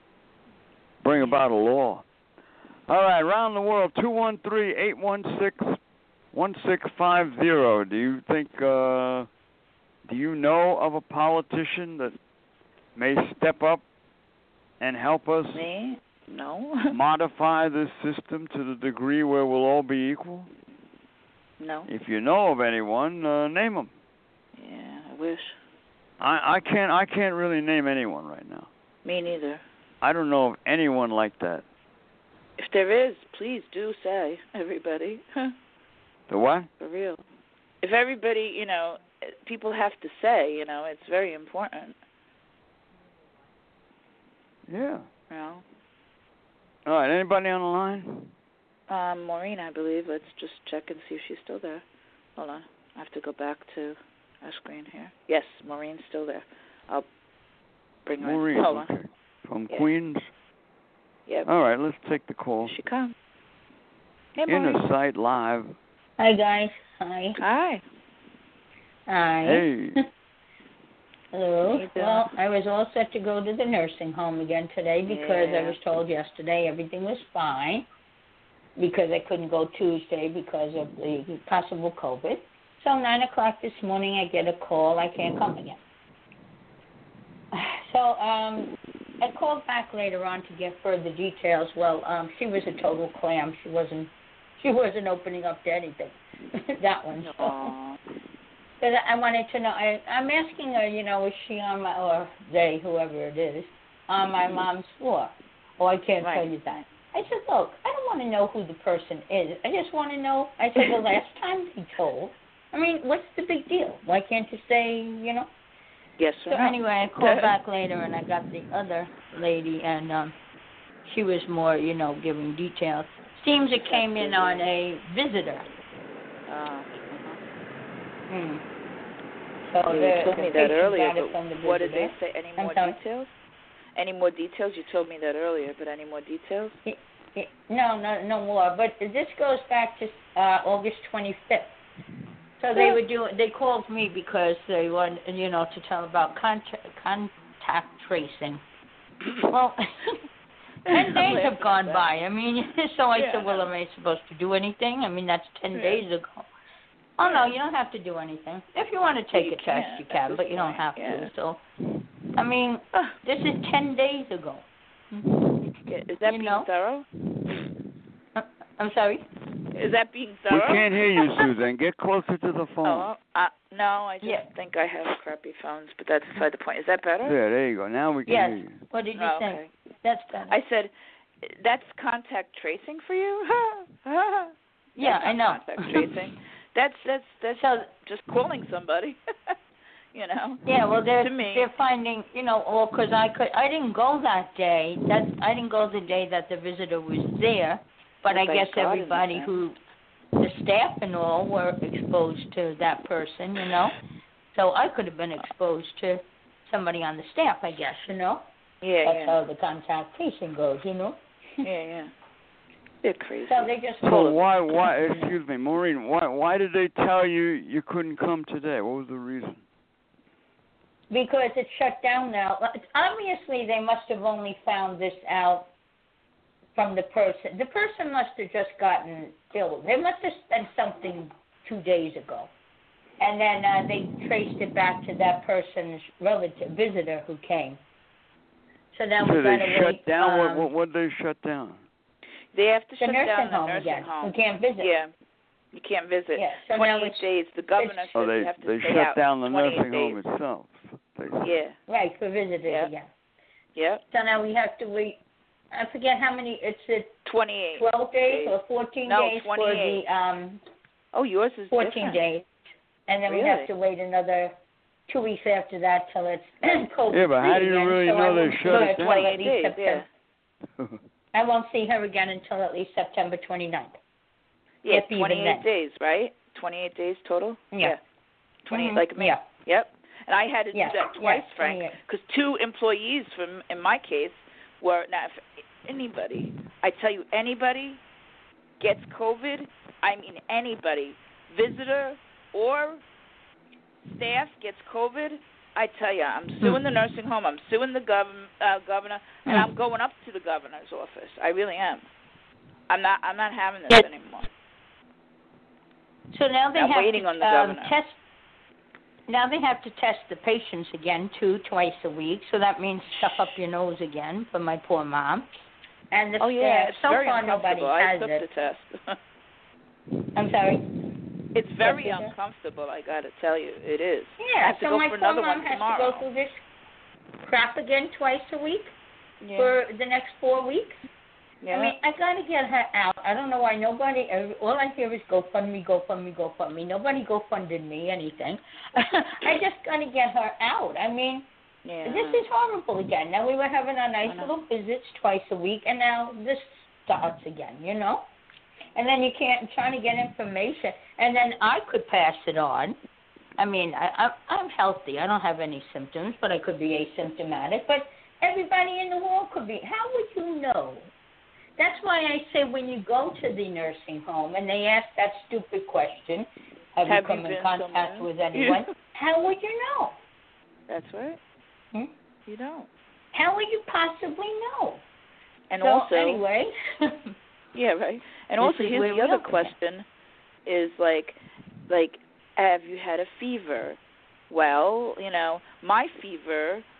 Speaker 2: bring about a law. All right, around the world, two one three, eight one six, one six five zero. Do you think? Uh, do you know of a politician that may step up and help us
Speaker 1: Me? No.
Speaker 2: modify this system to the degree where we'll all be equal?
Speaker 1: No.
Speaker 2: If you know of anyone, uh, name them.
Speaker 1: Yeah, I wish.
Speaker 2: I, I can't. I can't really name anyone right now.
Speaker 1: Me neither.
Speaker 2: I don't know of anyone like that.
Speaker 1: If there is, please do say, everybody.
Speaker 2: The what?
Speaker 1: For real. If everybody, you know, people have to say, you know, it's very important.
Speaker 2: Yeah.
Speaker 1: You know.
Speaker 2: All right. Anybody on the line?
Speaker 1: Um, Maureen, I believe. Let's just check and see if she's still there. Hold on. I have to go back to our screen here. Yes, Maureen's still there. I'll bring her
Speaker 2: Maureen.
Speaker 1: in. Hold
Speaker 2: Okay.
Speaker 1: on.
Speaker 2: From
Speaker 1: Yeah.
Speaker 2: Queens.
Speaker 1: Yep.
Speaker 2: All right. Let's take the call.
Speaker 1: Here she comes. Hey,
Speaker 2: In
Speaker 1: Maureen.
Speaker 2: a site live.
Speaker 3: Hi, guys. Hi.
Speaker 1: Hi.
Speaker 3: Hi.
Speaker 2: Hey.
Speaker 3: Hello.
Speaker 1: How you doing?
Speaker 3: Well, I was all set to go to the nursing home again today because
Speaker 1: Yeah.
Speaker 3: I was told yesterday everything was fine because I couldn't go Tuesday because of the possible COVID. So nine o'clock this morning I get a call. I can't come again. So um, I called back later on to get further details. Well, um, she was a total clam. She wasn't. She wasn't opening up to anything. That one. So. Because I wanted to know. I, I'm asking her. You know, is she on my or they, whoever it is, on my mom's floor? Oh, I can't
Speaker 1: right.
Speaker 3: tell you that. I said, look, I don't want to know who the person is. I just want to know. I said, the last time he told. I mean, what's the big deal? Why can't you say, you know?
Speaker 1: Yes,
Speaker 3: So
Speaker 1: no.
Speaker 3: anyway, I called back later, and I got the other lady, and um, she was more, you know, giving details. Seems it came in on a visitor.
Speaker 1: Uh, uh-huh.
Speaker 3: Hmm. So
Speaker 1: you
Speaker 3: the,
Speaker 1: told
Speaker 3: the
Speaker 1: me that earlier,
Speaker 3: but
Speaker 1: what did they say? Any
Speaker 3: I'm
Speaker 1: more
Speaker 3: sorry?
Speaker 1: details? Any more details? You told me that earlier, but any more details?
Speaker 3: No, no, no more. But this goes back to uh, August twenty-fifth. So they were doing. They called me because they wanted, you know, to tell about contact, contact tracing. Well, ten days have gone by. I mean, so I
Speaker 1: yeah,
Speaker 3: said, well, am I supposed to do anything? I mean, that's ten yeah. days ago. Oh no, you don't have to do anything. If you want to take
Speaker 1: you
Speaker 3: a test,
Speaker 1: can,
Speaker 3: you can, but you don't have
Speaker 1: yeah.
Speaker 3: to. So, I mean, this is ten days ago.
Speaker 1: Is that
Speaker 3: you
Speaker 1: being
Speaker 3: know?
Speaker 1: thorough?
Speaker 3: Uh, I'm sorry?
Speaker 1: Is that being thorough?
Speaker 2: We can't hear you, Susan. Get closer to the phone.
Speaker 1: Oh, uh, no, I just
Speaker 3: yeah.
Speaker 1: think I have crappy phones, but that's beside the point. Is that better?
Speaker 2: Yeah, there you go. Now we can
Speaker 3: yes.
Speaker 2: hear you.
Speaker 3: What did you
Speaker 1: oh,
Speaker 3: say?
Speaker 1: Okay.
Speaker 3: That's better.
Speaker 1: I said, that's contact tracing for you?
Speaker 3: yeah, I know.
Speaker 1: Contact tracing. That's that's that's
Speaker 3: so,
Speaker 1: just calling somebody. You know.
Speaker 3: Yeah, well, they're
Speaker 1: to me.
Speaker 3: they're finding, you know, well, because I could, I didn't go that day. That I didn't go the day that the visitor was there, but
Speaker 1: well,
Speaker 3: I guess
Speaker 1: God
Speaker 3: everybody who, the staff and all, were exposed to that person, you know. So I could have been exposed to somebody on the staff, I guess, you know.
Speaker 1: Yeah,
Speaker 3: That's
Speaker 1: yeah.
Speaker 3: how the contact tracing goes, you know.
Speaker 1: Yeah, yeah. They're crazy.
Speaker 3: So they just.
Speaker 2: So why, why? Excuse me, Maureen. Why, why did they tell you you couldn't come today? What was the reason?
Speaker 3: Because it's shut down now. Obviously, they must have only found this out from the person. The person must have just gotten ill. They must have said something two days ago. And then uh, they traced it back to that person's relative, visitor who came. So then
Speaker 2: so
Speaker 3: we
Speaker 2: they
Speaker 3: got to
Speaker 2: shut
Speaker 3: wait.
Speaker 2: down?
Speaker 3: Um,
Speaker 2: what, what, what did they shut down?
Speaker 1: They have to
Speaker 3: the
Speaker 1: shut
Speaker 3: nursing
Speaker 1: down
Speaker 3: home
Speaker 1: the nursing
Speaker 3: again.
Speaker 1: home.
Speaker 3: You can't visit.
Speaker 1: Yeah. You can't visit.
Speaker 3: Yeah, so
Speaker 1: twenty-eight days. The governor says
Speaker 2: oh, they,
Speaker 1: you have to
Speaker 2: they
Speaker 1: stay
Speaker 2: shut
Speaker 1: out
Speaker 2: down the nursing
Speaker 1: days.
Speaker 2: home itself. They,
Speaker 1: yeah.
Speaker 3: Right, for visitors
Speaker 1: yep.
Speaker 3: again.
Speaker 1: Yep.
Speaker 3: So now we have to wait. I forget how many. It's a
Speaker 1: twenty-eight.
Speaker 3: twelve days,
Speaker 1: days.
Speaker 3: or fourteen
Speaker 1: no,
Speaker 3: days
Speaker 1: twenty-eight.
Speaker 3: for the um.
Speaker 1: Oh, yours is
Speaker 3: fourteen
Speaker 1: different.
Speaker 3: days, and then
Speaker 1: really?
Speaker 3: we have to wait another two weeks after that till it's COVID.
Speaker 2: Yeah, but how do you
Speaker 3: again,
Speaker 2: really
Speaker 3: so
Speaker 2: know
Speaker 3: I
Speaker 2: they
Speaker 3: won't
Speaker 2: shut
Speaker 3: see her
Speaker 2: it
Speaker 3: till
Speaker 2: down?
Speaker 3: at least
Speaker 1: days,
Speaker 3: September.
Speaker 1: Yeah.
Speaker 3: I won't see her again until at least September twenty-ninth.
Speaker 1: Yeah,
Speaker 3: if
Speaker 1: twenty-eight days, right? twenty-eight days total?
Speaker 3: Yeah.
Speaker 1: yeah. twenty-eight,
Speaker 3: mm-hmm.
Speaker 1: like me.
Speaker 3: Yeah.
Speaker 1: Yep. And I had to
Speaker 3: yeah.
Speaker 1: do that twice,
Speaker 3: yeah,
Speaker 1: Frank, because two employees from, in my case, were, now if anybody, I tell you, anybody gets COVID, I mean anybody, visitor or staff gets COVID, I tell you, I'm suing the nursing home, I'm suing the gov- uh, governor, and I'm going up to the governor's office. I really am. I'm not. I'm not having this anymore.
Speaker 3: So now they
Speaker 1: I'm
Speaker 3: have
Speaker 1: waiting
Speaker 3: to
Speaker 1: on the
Speaker 3: um,
Speaker 1: governor.
Speaker 3: test. Now they have to test the patients again too, twice a week. So that means stuff up your nose again for my poor mom. And the
Speaker 1: oh yeah,
Speaker 3: staff,
Speaker 1: it's
Speaker 3: so
Speaker 1: very
Speaker 3: far nobody
Speaker 1: uncomfortable. I
Speaker 3: has
Speaker 1: took
Speaker 3: it.
Speaker 1: the test.
Speaker 3: I'm sorry.
Speaker 1: It's very
Speaker 3: yes,
Speaker 1: uncomfortable. I got to tell you, it is.
Speaker 3: Yeah,
Speaker 1: I have to
Speaker 3: so
Speaker 1: go
Speaker 3: my
Speaker 1: for
Speaker 3: poor
Speaker 1: another
Speaker 3: mom
Speaker 1: one
Speaker 3: has
Speaker 1: tomorrow.
Speaker 3: to go through this crap again twice a week
Speaker 1: yeah.
Speaker 3: for the next four weeks.
Speaker 1: Yeah.
Speaker 3: I mean, I got to get her out. I don't know why nobody, all I hear is GoFundMe, GoFundMe, GoFundMe. Nobody GoFunded me anything. I just got to get her out. I mean,
Speaker 1: yeah.
Speaker 3: this is horrible again. Now we were having our nice little visits twice a week, and now this starts again, you know? And then you can't, trying to get information. And then I could pass it on. I mean, I, I, I'm healthy. I don't have any symptoms, but I could be asymptomatic. But everybody in the world could be. How would you know? That's why I say when you go to the nursing home and they ask that stupid question, have,
Speaker 1: have
Speaker 3: you come
Speaker 1: you
Speaker 3: in contact
Speaker 1: somewhere?
Speaker 3: with anyone? How would you know?
Speaker 1: That's right.
Speaker 3: Hmm?
Speaker 1: You don't.
Speaker 3: How would you possibly know?
Speaker 1: And
Speaker 3: so,
Speaker 1: also,
Speaker 3: anyway.
Speaker 1: yeah, right. And
Speaker 3: This
Speaker 1: also,
Speaker 3: is
Speaker 1: here's
Speaker 3: where
Speaker 1: the
Speaker 3: we
Speaker 1: other
Speaker 3: are.
Speaker 1: question: is like, like, have you had a fever? Well, you know, my fever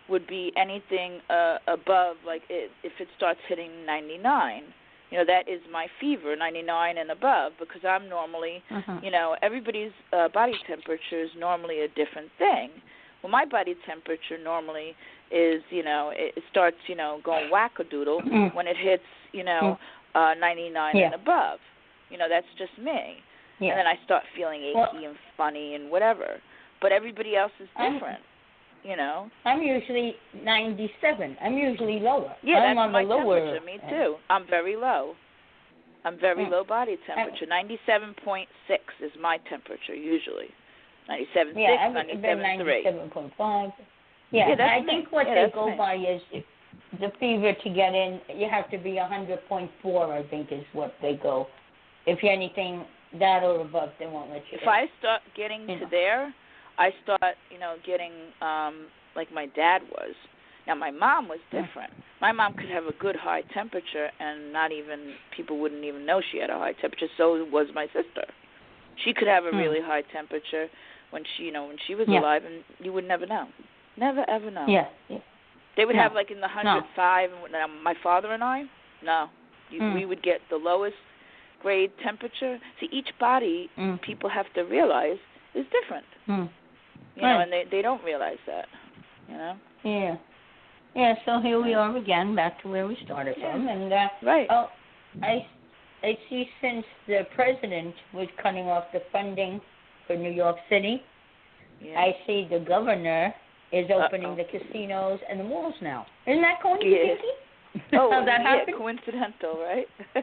Speaker 1: would be anything uh, above, like it, if it starts hitting ninety-nine. You know, that is my fever, ninety-nine and above, because I'm normally,
Speaker 3: uh-huh.
Speaker 1: you know, everybody's uh, body temperature is normally a different thing. Well, my body temperature normally is, you know, it, it starts, you know, going wackadoodle
Speaker 3: Mm.
Speaker 1: when it hits, you know, uh, ninety-nine
Speaker 3: Yeah.
Speaker 1: and above. You know, that's just me.
Speaker 3: Yeah.
Speaker 1: And then I start feeling achy
Speaker 3: Well,
Speaker 1: and funny and whatever. But everybody else is different,
Speaker 3: I'm,
Speaker 1: you know.
Speaker 3: I'm usually ninety-seven. I'm usually lower.
Speaker 1: Yeah,
Speaker 3: I'm
Speaker 1: that's
Speaker 3: on
Speaker 1: my
Speaker 3: the lower
Speaker 1: temperature. Me too. I'm very low. I'm very
Speaker 3: Mm.
Speaker 1: low body temperature. ninety-seven point six is my temperature usually. ninety-seven point six,
Speaker 3: yeah, I've
Speaker 1: ninety-seven
Speaker 3: been
Speaker 1: point three.
Speaker 3: ninety-seven point five. Yeah,
Speaker 1: Yeah, that's
Speaker 3: I
Speaker 1: me.
Speaker 3: think what
Speaker 1: Yeah,
Speaker 3: they
Speaker 1: that's
Speaker 3: go
Speaker 1: me.
Speaker 3: by is if the fever to get in, you have to be one hundred point four, I think, is what they go. If you're anything that or above, they won't let you
Speaker 1: If
Speaker 3: in.
Speaker 1: I start getting
Speaker 3: You
Speaker 1: to
Speaker 3: know.
Speaker 1: there, I start, you know, getting um like my dad was. Now my mom was different. My mom could have a good high temperature and not even people wouldn't even know she had a high temperature. So was my sister. She could have a
Speaker 3: Hmm.
Speaker 1: really high temperature when she, you know, when she was
Speaker 3: Yeah.
Speaker 1: alive, and you would never know. Never ever know.
Speaker 3: Yeah, yeah.
Speaker 1: They would
Speaker 3: No.
Speaker 1: have like in the one hundred five. And now my father and I, no, you,
Speaker 3: Mm.
Speaker 1: we would get the lowest grade temperature. See, each body
Speaker 3: Mm.
Speaker 1: people have to realize is different.
Speaker 3: Mm.
Speaker 1: You know,
Speaker 3: Right.
Speaker 1: and they they don't realize that. You know.
Speaker 3: Yeah. Yeah, so here we are again, back to where we started
Speaker 1: Yeah.
Speaker 3: from. And, uh,
Speaker 1: Right.
Speaker 3: oh, I, I see since the president was cutting off the funding for New York City,
Speaker 1: Yeah.
Speaker 3: I see the governor is opening
Speaker 1: Uh-oh.
Speaker 3: the casinos and the malls now. Isn't that coincidental?
Speaker 1: Yeah. Oh,
Speaker 3: How that
Speaker 1: yeah,
Speaker 3: happened?
Speaker 1: coincidental, right?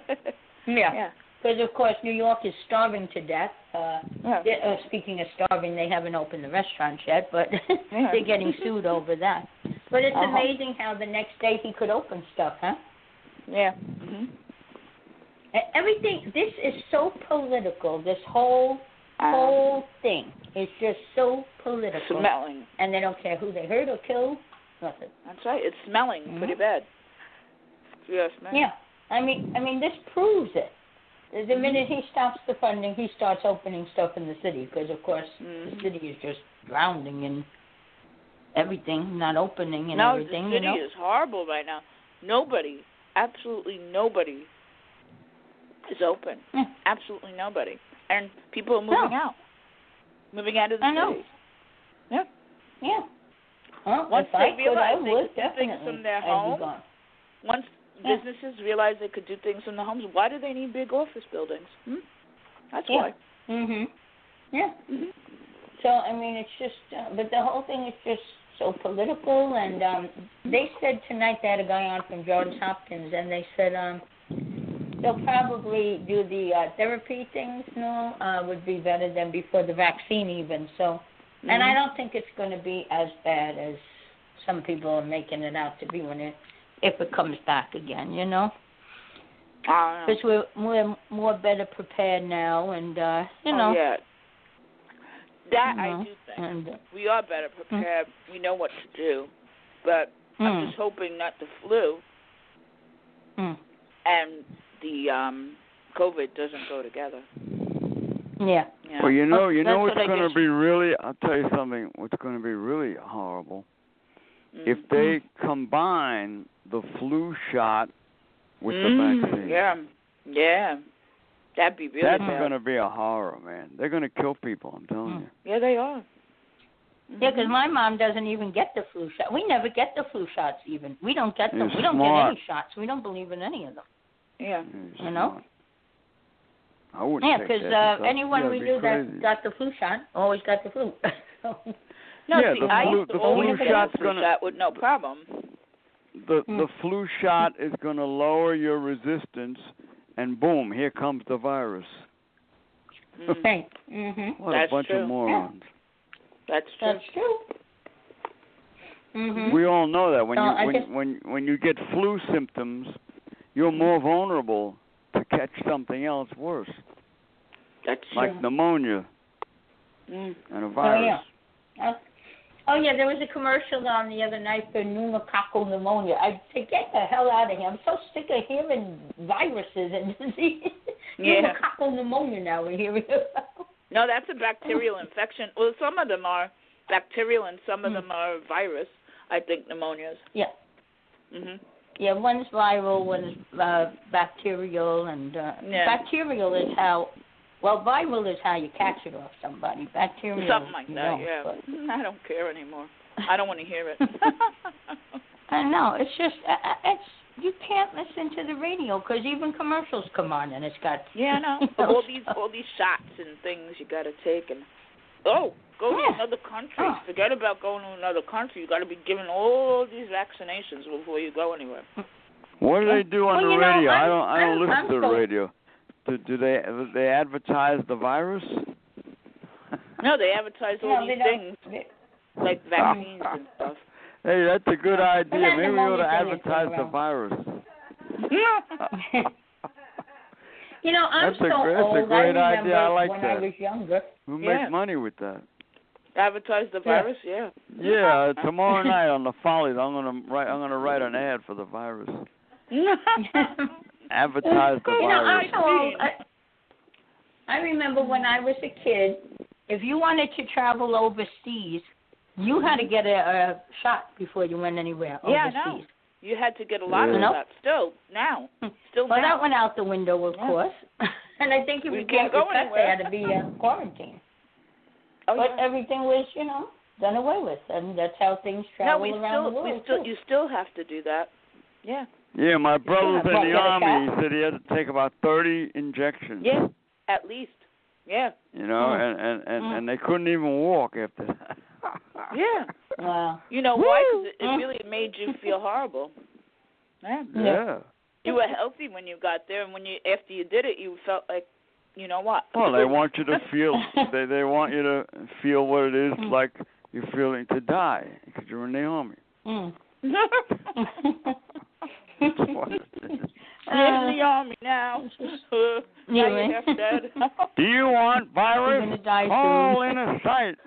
Speaker 3: Yeah.
Speaker 1: Yeah.
Speaker 3: Because, of course, New York is starving to death. Uh,
Speaker 1: Yeah.
Speaker 3: they- uh, speaking of starving, they haven't opened the restaurants yet, but
Speaker 1: Yeah.
Speaker 3: they're getting sued over that. But it's
Speaker 1: Uh-huh.
Speaker 3: amazing how the next day he could open stuff, huh?
Speaker 1: Yeah. Mhm.
Speaker 3: E- Everything, this is so political. This whole,
Speaker 1: Um,
Speaker 3: whole thing is just so political.
Speaker 1: smelling.
Speaker 3: And they don't care who they hurt or kill, nothing.
Speaker 1: That's right. It's smelling
Speaker 3: Mhm.
Speaker 1: pretty bad. Yes, ma'am.
Speaker 3: Yeah. I mean, I mean, this proves it. The minute he stops the funding, he starts opening stuff in the city because, of course,
Speaker 1: Mhm.
Speaker 3: the city is just drowning in everything, not opening and
Speaker 1: no,
Speaker 3: everything.
Speaker 1: the city
Speaker 3: you know?
Speaker 1: is horrible right now. Nobody, absolutely nobody, is open.
Speaker 3: Yeah.
Speaker 1: Absolutely nobody, and people are moving
Speaker 3: No.
Speaker 1: out, moving out of the
Speaker 3: I know.
Speaker 1: city. Yeah.
Speaker 3: Yeah. Well,
Speaker 1: Once
Speaker 3: if
Speaker 1: they
Speaker 3: I could,
Speaker 1: realize
Speaker 3: I
Speaker 1: they
Speaker 3: would
Speaker 1: could do things
Speaker 3: definitely.
Speaker 1: from their
Speaker 3: I'd be
Speaker 1: home.
Speaker 3: gone.
Speaker 1: Once
Speaker 3: Yeah.
Speaker 1: businesses realize they could do things from their homes, why do they need big office buildings? Hmm? That's
Speaker 3: Yeah.
Speaker 1: why.
Speaker 3: Mhm. Yeah.
Speaker 1: Mhm.
Speaker 3: So I mean, it's just, uh, but the whole thing is just so political. And um, they said tonight they had a guy on from Johns Hopkins, and they said um, they'll probably do the uh, therapy things. No, uh, would be better than before the vaccine even. So, and I
Speaker 1: Mhm.
Speaker 3: don't think it's going to be as bad as some people are making it out to be when it, if it comes back again. You know.
Speaker 1: I don't know.
Speaker 3: Because we're we're more better prepared now, and uh, you
Speaker 1: Oh,
Speaker 3: know,
Speaker 1: yeah. That
Speaker 3: you know,
Speaker 1: I do think.
Speaker 3: and uh,
Speaker 1: We are better prepared. We know what to do. But I'm
Speaker 3: mm,
Speaker 1: just hoping that the flu
Speaker 3: mm,
Speaker 1: and the um COVID doesn't go together.
Speaker 3: yeah,
Speaker 1: You know?
Speaker 2: Well, you know,
Speaker 3: Oh,
Speaker 2: you know
Speaker 3: that's
Speaker 2: what's
Speaker 3: what I
Speaker 2: going to
Speaker 3: just-
Speaker 2: be really. I'll tell you something. What's going to be really horrible
Speaker 1: Mm.
Speaker 2: if they combine the flu shot with the
Speaker 1: Mm,
Speaker 2: vaccine.
Speaker 1: Yeah. Yeah. That'd be really
Speaker 2: That's
Speaker 1: bad.
Speaker 2: going to be a horror, man. They're going to kill people. I'm telling
Speaker 3: Mm.
Speaker 2: you.
Speaker 1: Yeah, they are.
Speaker 3: yeah. Because
Speaker 1: Mhm.
Speaker 3: my mom doesn't even get the flu shot. We never get the flu shots. Even we don't get them.
Speaker 2: You're
Speaker 3: we don't
Speaker 2: smart.
Speaker 3: get any shots. We don't believe in any of them.
Speaker 1: Yeah.
Speaker 2: It's
Speaker 3: You know?
Speaker 2: smart. I wouldn't
Speaker 3: Yeah,
Speaker 2: take
Speaker 3: because
Speaker 2: that
Speaker 3: uh,
Speaker 2: stuff.
Speaker 3: anyone
Speaker 2: Yeah,
Speaker 3: we
Speaker 2: it'd be
Speaker 3: knew
Speaker 2: crazy.
Speaker 3: that got the flu shot always got the flu. So,
Speaker 1: No,
Speaker 2: Yeah,
Speaker 1: see,
Speaker 2: the
Speaker 1: I
Speaker 2: flu-
Speaker 1: used to
Speaker 2: the
Speaker 1: always
Speaker 2: flu
Speaker 1: get
Speaker 2: shot's
Speaker 1: the flu
Speaker 2: gonna-
Speaker 1: shot with no problem.
Speaker 2: The
Speaker 3: Mm.
Speaker 2: the flu shot is going to lower your resistance, and boom, here comes the virus.
Speaker 1: Mm.
Speaker 3: hey, mhm,
Speaker 2: What
Speaker 1: That's
Speaker 2: a bunch
Speaker 1: true.
Speaker 2: of morons.
Speaker 1: That's true.
Speaker 3: that's true. Mhm.
Speaker 2: We all know that when
Speaker 3: So
Speaker 2: you
Speaker 3: I
Speaker 2: when
Speaker 3: just-
Speaker 2: when when you get flu symptoms, you're more vulnerable to catch something else worse,
Speaker 1: That's
Speaker 2: like
Speaker 1: true.
Speaker 2: pneumonia
Speaker 1: Mm.
Speaker 2: and a
Speaker 3: Oh
Speaker 2: virus.
Speaker 3: yeah. Uh, oh yeah, there was a commercial on the other night for pneumococcal pneumonia. I said, get the hell out of here! I'm so sick of hearing viruses and disease.
Speaker 1: Yeah.
Speaker 3: Pneumococcal pneumonia now we're hearing about.
Speaker 1: No, that's a bacterial infection. Well, some of them are bacterial and some of
Speaker 3: Mm.
Speaker 1: them are virus. I think pneumonias.
Speaker 3: Yeah.
Speaker 1: Mhm.
Speaker 3: Yeah, one's viral, one's uh, bacterial, and uh,
Speaker 1: Yeah.
Speaker 3: bacterial is how, well, viral is how you catch it off somebody. Bacterial,
Speaker 1: Something like
Speaker 3: you
Speaker 1: that.
Speaker 3: don't,
Speaker 1: Yeah.
Speaker 3: but-
Speaker 1: I don't care anymore. I don't want to hear it.
Speaker 3: I know. It's just, uh, uh, it's you can't listen to the radio because even commercials come on and it's got.
Speaker 1: Yeah, I know.
Speaker 3: You know
Speaker 1: All these all these shots and things you got to take, and oh, go
Speaker 3: Yeah.
Speaker 1: to another country.
Speaker 3: Oh.
Speaker 1: Forget about going to another country. You got to be given all these vaccinations before you go anywhere.
Speaker 2: What do they do on
Speaker 3: Well,
Speaker 2: the
Speaker 3: you know,
Speaker 2: radio? I
Speaker 3: I'm-
Speaker 2: don't. I don't
Speaker 3: I'm-
Speaker 2: listen
Speaker 3: I'm
Speaker 2: to the
Speaker 3: so-
Speaker 2: radio. Do, do they? Do they advertise the virus?
Speaker 1: No, they advertise all
Speaker 3: No, they
Speaker 1: these
Speaker 3: don't.
Speaker 1: things like vaccines and stuff.
Speaker 2: Hey, that's a good
Speaker 3: Yeah.
Speaker 2: idea.
Speaker 3: And then
Speaker 2: Maybe
Speaker 3: the
Speaker 2: we ought to
Speaker 3: pneumonia thing has been
Speaker 2: advertise the
Speaker 3: around.
Speaker 2: virus.
Speaker 3: You know, I'm
Speaker 2: That's a
Speaker 3: so
Speaker 2: gr- that's a
Speaker 3: old.
Speaker 2: great
Speaker 3: I remember
Speaker 2: idea. I like
Speaker 3: when
Speaker 2: that.
Speaker 3: I was younger.
Speaker 2: We'll
Speaker 1: Yeah.
Speaker 2: make money with that.
Speaker 1: Advertise the
Speaker 3: Yeah.
Speaker 1: virus, yeah.
Speaker 2: Yeah, uh, tomorrow night on the Follies, I'm gonna write. I'm gonna write an ad for the virus. Advertise the
Speaker 3: You know,
Speaker 2: virus.
Speaker 3: I'm so old. I, I remember when I was a kid, if you wanted to travel overseas, you had to get a, a shot before you went anywhere
Speaker 1: Yeah,
Speaker 3: overseas.
Speaker 1: I know. You had to get a lot
Speaker 2: Yeah.
Speaker 1: of
Speaker 3: Nope.
Speaker 1: that. Still, now. Still
Speaker 3: Well,
Speaker 1: now.
Speaker 3: that went out the window, of
Speaker 1: Yeah.
Speaker 3: course. And I think if
Speaker 1: We
Speaker 3: you
Speaker 1: can't
Speaker 3: bought
Speaker 1: go
Speaker 3: your pet, they
Speaker 1: anywhere.
Speaker 3: had to be uh, quarantined.
Speaker 1: oh,
Speaker 3: But
Speaker 1: yeah.
Speaker 3: everything was, you know, done away with, and that's how things
Speaker 1: No,
Speaker 3: travel
Speaker 1: we
Speaker 3: around
Speaker 1: still,
Speaker 3: the world.
Speaker 1: we still,
Speaker 3: too.
Speaker 1: you still have to do that. Yeah.
Speaker 2: Yeah, my brother was
Speaker 3: What,
Speaker 2: in the
Speaker 3: get a
Speaker 2: army.
Speaker 3: shot?
Speaker 2: He said he had to take about thirty injections.
Speaker 1: Yeah. At least. Yeah.
Speaker 2: You know,
Speaker 3: Mm.
Speaker 2: and and and,
Speaker 3: Mm.
Speaker 2: and they couldn't even walk after that.
Speaker 1: Yeah.
Speaker 3: Wow.
Speaker 1: You know why? 'Cause it, it
Speaker 3: Mm.
Speaker 1: really made you feel horrible. Yeah.
Speaker 2: Yeah.
Speaker 1: You were healthy when you got there, and when you after you did it, you felt like, you know what?
Speaker 2: Well, they want you to feel. They they want you to feel what it is
Speaker 3: Mm.
Speaker 2: like you're feeling to die because you're in the army.
Speaker 3: Mm.
Speaker 2: That's what it is.
Speaker 1: I'm in the army now. Uh, now
Speaker 3: Yeah,
Speaker 1: you're half dead.
Speaker 2: Do you want virus?
Speaker 3: You're gonna die
Speaker 2: All
Speaker 3: soon.
Speaker 2: in a sight.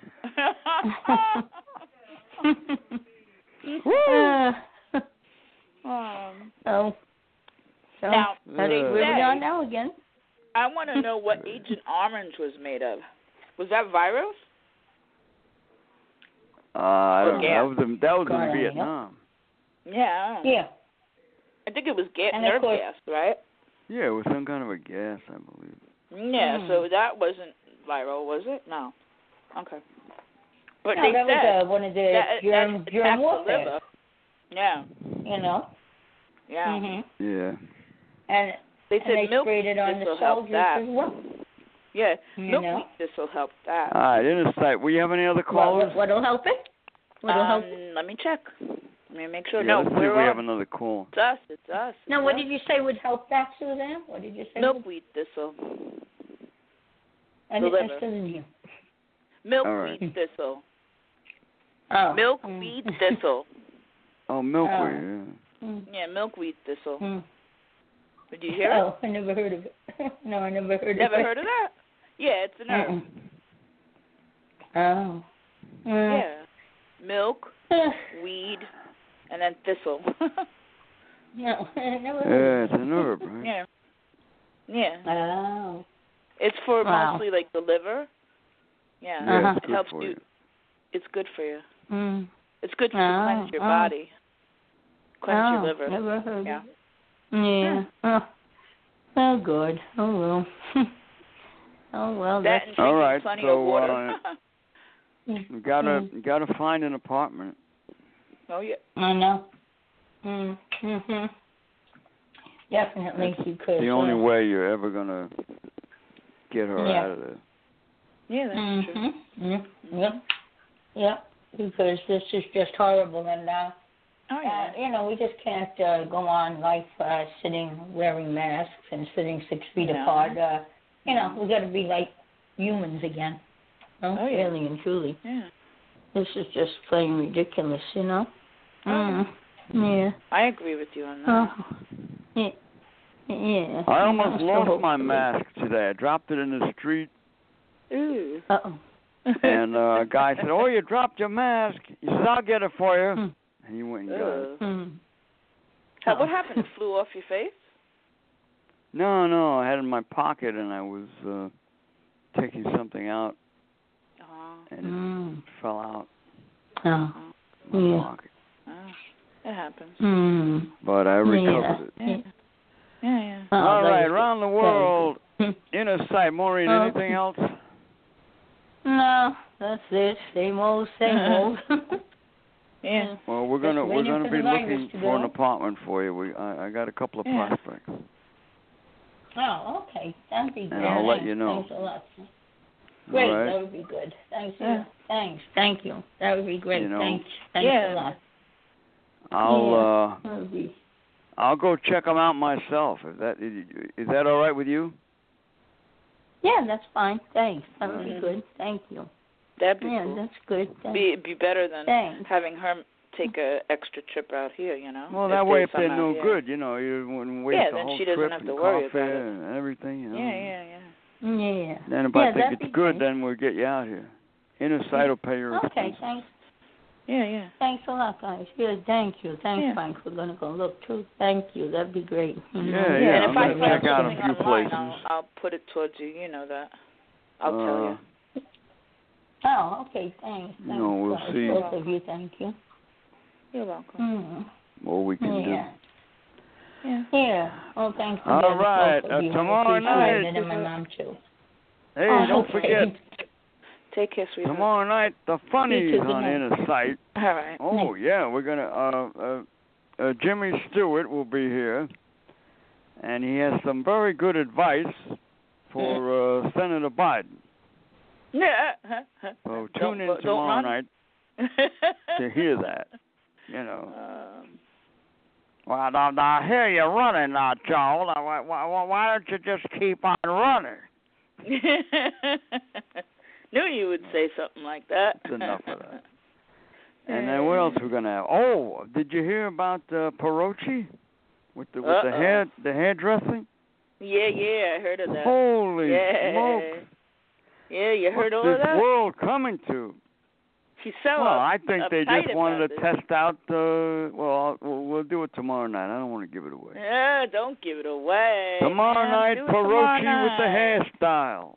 Speaker 3: Uh,
Speaker 1: um,
Speaker 3: oh. So
Speaker 1: now,
Speaker 3: that's
Speaker 1: they
Speaker 2: Yeah.
Speaker 3: where we
Speaker 1: say,
Speaker 3: are now again.
Speaker 1: I want to know what Agent Orange was made of. Was that virus?
Speaker 2: Uh, I don't know.
Speaker 1: gas.
Speaker 2: That was in, that was
Speaker 3: God, I
Speaker 2: in
Speaker 3: know.
Speaker 2: Vietnam.
Speaker 1: Yeah. I don't know.
Speaker 3: Yeah.
Speaker 1: I think it was ga-
Speaker 3: And of
Speaker 1: nerve
Speaker 3: course-
Speaker 1: gas, right?
Speaker 2: Yeah, it was some kind of a gas, I believe.
Speaker 1: Yeah.
Speaker 3: Hmm.
Speaker 1: So that wasn't viral, was it? No. Okay. But
Speaker 3: no,
Speaker 1: they
Speaker 3: that
Speaker 1: said
Speaker 3: was uh, one of the
Speaker 1: that,
Speaker 3: germ,
Speaker 1: that
Speaker 3: germ
Speaker 1: attacked the
Speaker 3: warfare.
Speaker 1: liver. Yeah.
Speaker 3: You know.
Speaker 1: Yeah.
Speaker 3: Mhm.
Speaker 2: Yeah.
Speaker 3: And
Speaker 1: They
Speaker 3: and
Speaker 1: said
Speaker 3: they
Speaker 1: milk
Speaker 3: sprayed it on the
Speaker 1: this'll help
Speaker 3: soldiers
Speaker 1: that.
Speaker 3: as well.
Speaker 1: Yeah.
Speaker 3: You
Speaker 1: Milk
Speaker 3: know.
Speaker 1: wheat this'll help that.
Speaker 2: All right, in a sight. We have any other
Speaker 3: What,
Speaker 2: callers?
Speaker 3: what, what'll help it? What'll
Speaker 1: um,
Speaker 3: help it?
Speaker 1: Let me check. Let me make sure.
Speaker 2: Yeah,
Speaker 1: no,
Speaker 2: let's see
Speaker 1: we're
Speaker 2: if we
Speaker 1: on.
Speaker 2: have another call.
Speaker 1: It's us. It's us.
Speaker 3: No,
Speaker 1: it's
Speaker 3: what
Speaker 1: us.
Speaker 3: did you say would help that, Suzanne? What did you say? would-
Speaker 1: Milkweed thistle.
Speaker 3: I
Speaker 1: the
Speaker 3: didn't, I
Speaker 1: liver.
Speaker 3: still didn't hear.
Speaker 1: Milkweed
Speaker 2: right.
Speaker 1: thistle.
Speaker 3: Oh.
Speaker 1: Milkweed
Speaker 3: Mm.
Speaker 1: thistle.
Speaker 2: Oh, milkweed.
Speaker 3: Oh.
Speaker 2: Yeah.
Speaker 3: Mm.
Speaker 1: Yeah, milkweed thistle.
Speaker 3: Mm.
Speaker 1: Did you hear it?
Speaker 3: Oh, I never heard of it. No, I never heard
Speaker 1: Never
Speaker 3: of it.
Speaker 1: heard of that? Yeah, it's an herb.
Speaker 3: Mm-mm. Oh. Mm.
Speaker 1: Yeah. Milk, weed, and then thistle.
Speaker 3: No, I never
Speaker 2: Yeah,
Speaker 3: heard
Speaker 2: it's
Speaker 3: of it.
Speaker 2: an herb, right?
Speaker 1: yeah. Yeah.
Speaker 3: Oh.
Speaker 1: It's for
Speaker 3: Wow.
Speaker 1: mostly like the liver. Yeah.
Speaker 2: Yeah,
Speaker 3: Uh-huh.
Speaker 2: it's
Speaker 1: It
Speaker 2: good
Speaker 1: helps
Speaker 2: for
Speaker 1: you.
Speaker 2: you.
Speaker 1: It's good for you.
Speaker 3: Mm.
Speaker 1: It's good to
Speaker 3: Oh,
Speaker 1: cleanse your
Speaker 3: oh.
Speaker 1: body. Cleanse
Speaker 3: oh,
Speaker 1: your liver.
Speaker 3: Never heard
Speaker 1: Yeah.
Speaker 3: of it. Yeah. Oh. Oh, good. Oh, well. Oh, well,
Speaker 1: That
Speaker 3: that's...
Speaker 1: and
Speaker 2: All
Speaker 1: drinking
Speaker 2: right,
Speaker 1: plenty
Speaker 2: so,
Speaker 1: of water.
Speaker 2: uh, You gotta
Speaker 3: Mm.
Speaker 2: you gotta find an apartment.
Speaker 1: oh yeah.
Speaker 3: I know. Mm. Mm-hmm. Definitely, you could.
Speaker 2: The only
Speaker 3: uh,
Speaker 2: way you're ever gonna get her
Speaker 3: Yeah.
Speaker 2: out of there.
Speaker 1: Yeah, that's true.
Speaker 3: Mm-hmm. Mm-hmm. Yep. Yep. Because this is just horrible, and uh,
Speaker 1: Oh yeah.
Speaker 3: uh, you know, we just can't uh, go on life uh, sitting wearing masks and sitting six feet
Speaker 1: No.
Speaker 3: apart. Uh, you know, we got to be like humans again. No?
Speaker 1: Oh, yeah.
Speaker 3: Really and truly.
Speaker 1: Yeah.
Speaker 3: This is just plain ridiculous, you know.
Speaker 1: Oh.
Speaker 3: Mm. Yeah.
Speaker 1: I agree with you on that.
Speaker 3: Oh. Yeah. Yeah.
Speaker 2: I almost
Speaker 3: So
Speaker 2: lost my
Speaker 3: hopefully-
Speaker 2: mask today. I dropped it in the street,
Speaker 1: Ooh.
Speaker 3: Uh-oh.
Speaker 2: and uh, a guy said, "Oh, you dropped your mask." He says, "I'll get it for you."
Speaker 3: Mm.
Speaker 2: And he went and got it.
Speaker 1: Ugh.
Speaker 3: Mm.
Speaker 1: How- What
Speaker 3: Oh.
Speaker 1: happened? It flew off your face?
Speaker 2: No, no, I had it in my pocket, and I was uh, taking something out,
Speaker 1: Oh.
Speaker 2: and
Speaker 3: Mm.
Speaker 2: it fell out.
Speaker 3: Oh.
Speaker 2: my
Speaker 3: Yeah.
Speaker 2: pocket.
Speaker 1: Oh, it happens.
Speaker 3: Mm.
Speaker 2: But I recovered
Speaker 3: Yeah.
Speaker 2: it.
Speaker 1: Yeah, yeah. yeah.
Speaker 3: Oh,
Speaker 2: All
Speaker 3: that
Speaker 2: right,
Speaker 3: was
Speaker 2: around the
Speaker 3: good.
Speaker 2: world,
Speaker 3: That was
Speaker 2: inner sight. Maureen,
Speaker 3: Oh.
Speaker 2: anything else?
Speaker 3: good. No, that's it. Same old, same old.
Speaker 1: Yeah.
Speaker 2: Well, we're
Speaker 3: Just
Speaker 2: gonna we're
Speaker 3: waiting
Speaker 2: gonna
Speaker 3: for
Speaker 2: be
Speaker 3: the virus
Speaker 2: looking
Speaker 3: to
Speaker 2: for an
Speaker 3: go.
Speaker 2: apartment for you. We I, I got a couple of
Speaker 1: Yeah.
Speaker 2: prospects.
Speaker 3: Oh, okay. That'd be great.
Speaker 2: And I'll let
Speaker 3: Thanks.
Speaker 2: you know.
Speaker 3: Thanks a lot. Great.
Speaker 2: All right.
Speaker 3: That would be good. Thanks.
Speaker 1: Yeah.
Speaker 3: Yeah. Thanks. Thank you. That would be great.
Speaker 2: You know,
Speaker 3: Thanks. Thanks
Speaker 1: yeah.
Speaker 3: a lot.
Speaker 2: I'll
Speaker 3: Yeah.
Speaker 2: uh
Speaker 3: That would be.
Speaker 2: I'll go check them out myself. If that is that all right with you?
Speaker 3: Yeah, that's fine. Thanks. That would
Speaker 1: Mhm.
Speaker 3: be good. Thank you.
Speaker 1: That'd be
Speaker 3: Yeah,
Speaker 1: cool.
Speaker 3: that's good. Thanks.
Speaker 1: Be be better than
Speaker 3: Thanks.
Speaker 1: having her take a extra trip out here. You know.
Speaker 2: Well,
Speaker 1: if
Speaker 2: that way,
Speaker 1: there's
Speaker 2: if they're
Speaker 1: some
Speaker 2: no
Speaker 1: out here.
Speaker 2: good, you know, you wouldn't waste
Speaker 1: Yeah,
Speaker 2: the
Speaker 1: then
Speaker 2: whole
Speaker 1: she doesn't
Speaker 2: trip
Speaker 1: have
Speaker 2: and
Speaker 1: to worry
Speaker 2: coffee
Speaker 1: about it.
Speaker 2: and everything. You know.
Speaker 1: Yeah, yeah, yeah.
Speaker 3: Yeah.
Speaker 2: Then if
Speaker 3: yeah,
Speaker 2: I think
Speaker 3: that'd
Speaker 2: it's
Speaker 3: be
Speaker 2: good,
Speaker 3: great.
Speaker 2: then we'll get you out here. Inner sight will pay your
Speaker 3: Okay,
Speaker 2: expenses.
Speaker 3: thanks.
Speaker 1: Yeah, yeah.
Speaker 3: Thanks a lot, guys. Yeah, thank you. Thanks,
Speaker 1: Yeah.
Speaker 3: Frank. We're gonna go look too. Thank you. That'd be great. You know?
Speaker 2: Yeah,
Speaker 1: Yeah, and
Speaker 2: I'm
Speaker 1: if I
Speaker 2: gonna
Speaker 1: find
Speaker 2: check out a
Speaker 1: something
Speaker 2: few
Speaker 1: online,
Speaker 2: places.
Speaker 1: I'll, I'll put it towards you. You know that. I'll tell
Speaker 2: Uh,
Speaker 1: you.
Speaker 3: Oh, okay. Thanks. Thanks,
Speaker 2: No, we'll
Speaker 3: guys.
Speaker 2: see.
Speaker 3: Both of you, thank you.
Speaker 1: You're welcome.
Speaker 3: Mm.
Speaker 2: What we can
Speaker 3: Yeah.
Speaker 1: Yeah.
Speaker 3: Yeah. Oh, thanks
Speaker 2: All
Speaker 3: again.
Speaker 2: right,
Speaker 3: both of
Speaker 2: uh,
Speaker 3: you.
Speaker 2: tomorrow
Speaker 3: I appreciate
Speaker 2: night-
Speaker 3: it, and my mom too.
Speaker 2: do. Hey,
Speaker 3: Oh,
Speaker 2: don't
Speaker 3: okay.
Speaker 2: forget,
Speaker 1: Take care, sweetheart.
Speaker 2: tomorrow night, the funnies
Speaker 3: You too, good
Speaker 2: on
Speaker 3: night.
Speaker 2: Inner Sight.
Speaker 1: All right.
Speaker 2: Oh, yeah, we're going to, uh, uh, uh, Jimmy Stewart will be here, and he has some very good advice for uh, Senator Biden.
Speaker 1: Yeah.
Speaker 2: So
Speaker 1: Don't-
Speaker 2: tune in
Speaker 1: don't
Speaker 2: tomorrow
Speaker 1: run.
Speaker 2: night to hear that, you know.
Speaker 1: Um,
Speaker 2: Well, now, now here you're running now, Joel. Now, why, why, why don't you just keep on running?
Speaker 1: Knew you would say something like that.
Speaker 2: That's enough of that. And then what else we're gonna have? Oh, did you hear about uh, Perochi with the with the
Speaker 1: Uh-oh.
Speaker 2: hair the hairdressing?
Speaker 1: Yeah, yeah, I heard of that.
Speaker 2: Holy
Speaker 1: yeah.
Speaker 2: smoke!
Speaker 1: Yeah, you heard
Speaker 2: What's
Speaker 1: all
Speaker 2: this
Speaker 1: of that?
Speaker 2: world coming to?
Speaker 1: She's so
Speaker 2: Well, I think they
Speaker 1: uptight
Speaker 2: just wanted
Speaker 1: about
Speaker 2: to
Speaker 1: this.
Speaker 2: test out. Uh, well, we'll, we'll do it tomorrow night. I don't want to give it away.
Speaker 1: Yeah, don't give it away.
Speaker 2: Tomorrow
Speaker 1: man.
Speaker 2: night,
Speaker 1: Do it tomorrow
Speaker 2: Perochi with the
Speaker 1: night.
Speaker 2: hairstyle.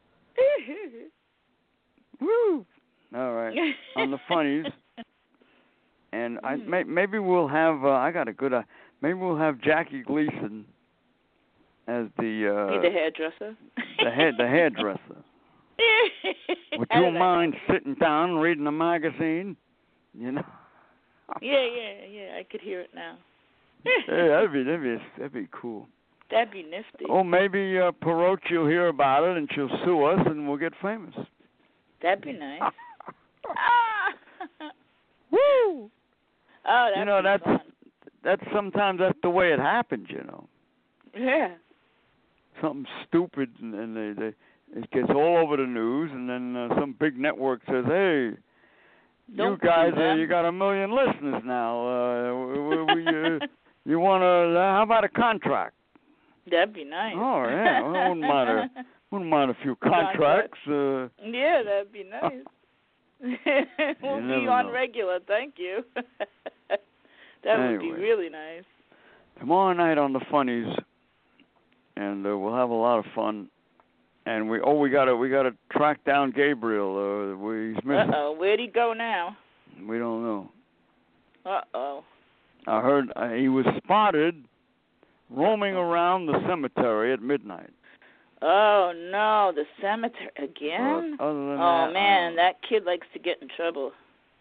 Speaker 2: Woo! All right, on the funnies. And I
Speaker 1: Hmm.
Speaker 2: may, maybe we'll have. Uh, I got a good. Uh, maybe we'll have Jackie Gleason as the. Uh,
Speaker 1: Be the hairdresser.
Speaker 2: the head, the hairdresser. Would
Speaker 1: How
Speaker 2: you
Speaker 1: did I
Speaker 2: mind
Speaker 1: know?
Speaker 2: sitting down and reading a magazine? You know.
Speaker 1: Yeah, yeah, yeah. I could hear it now.
Speaker 2: Hey, that'd be that'd be that'd be cool.
Speaker 1: That'd be nifty.
Speaker 2: Oh, maybe uh, Perochi will hear about it and she'll sue us and we'll get famous.
Speaker 1: That'd be nice. ah!
Speaker 2: Woo!
Speaker 1: Oh, that'd
Speaker 2: You know
Speaker 1: be
Speaker 2: that's
Speaker 1: fun.
Speaker 2: that's sometimes that's the way it happens. You know,
Speaker 1: Yeah.
Speaker 2: something stupid and, and they they it gets all over the news and then uh, some big network says, hey.
Speaker 1: Don't
Speaker 2: you guys,
Speaker 1: sue
Speaker 2: uh,
Speaker 1: them.
Speaker 2: you got a million listeners now. Uh, we, we, uh, you want to? Uh, how about a contract?
Speaker 1: That'd be nice.
Speaker 2: Oh yeah, well, I wouldn't mind a, wouldn't mind a few contracts. Uh,
Speaker 1: Yeah, that'd be nice. we'll
Speaker 2: You
Speaker 1: be
Speaker 2: never
Speaker 1: on
Speaker 2: know.
Speaker 1: regular, thank you. that would be
Speaker 2: Anyway.
Speaker 1: really nice.
Speaker 2: tomorrow night on the funnies, and uh, we'll have a lot of fun. And we oh we gotta we gotta track down Gabriel. Uh, we, he's
Speaker 1: Uh
Speaker 2: missing.
Speaker 1: oh, where'd he go now?
Speaker 2: We don't know.
Speaker 1: Uh oh.
Speaker 2: I heard uh, he was spotted roaming around the cemetery at midnight.
Speaker 1: Oh no, the cemetery again?
Speaker 2: But other than
Speaker 1: Oh
Speaker 2: that,
Speaker 1: man,
Speaker 2: uh,
Speaker 1: that kid likes to get in trouble.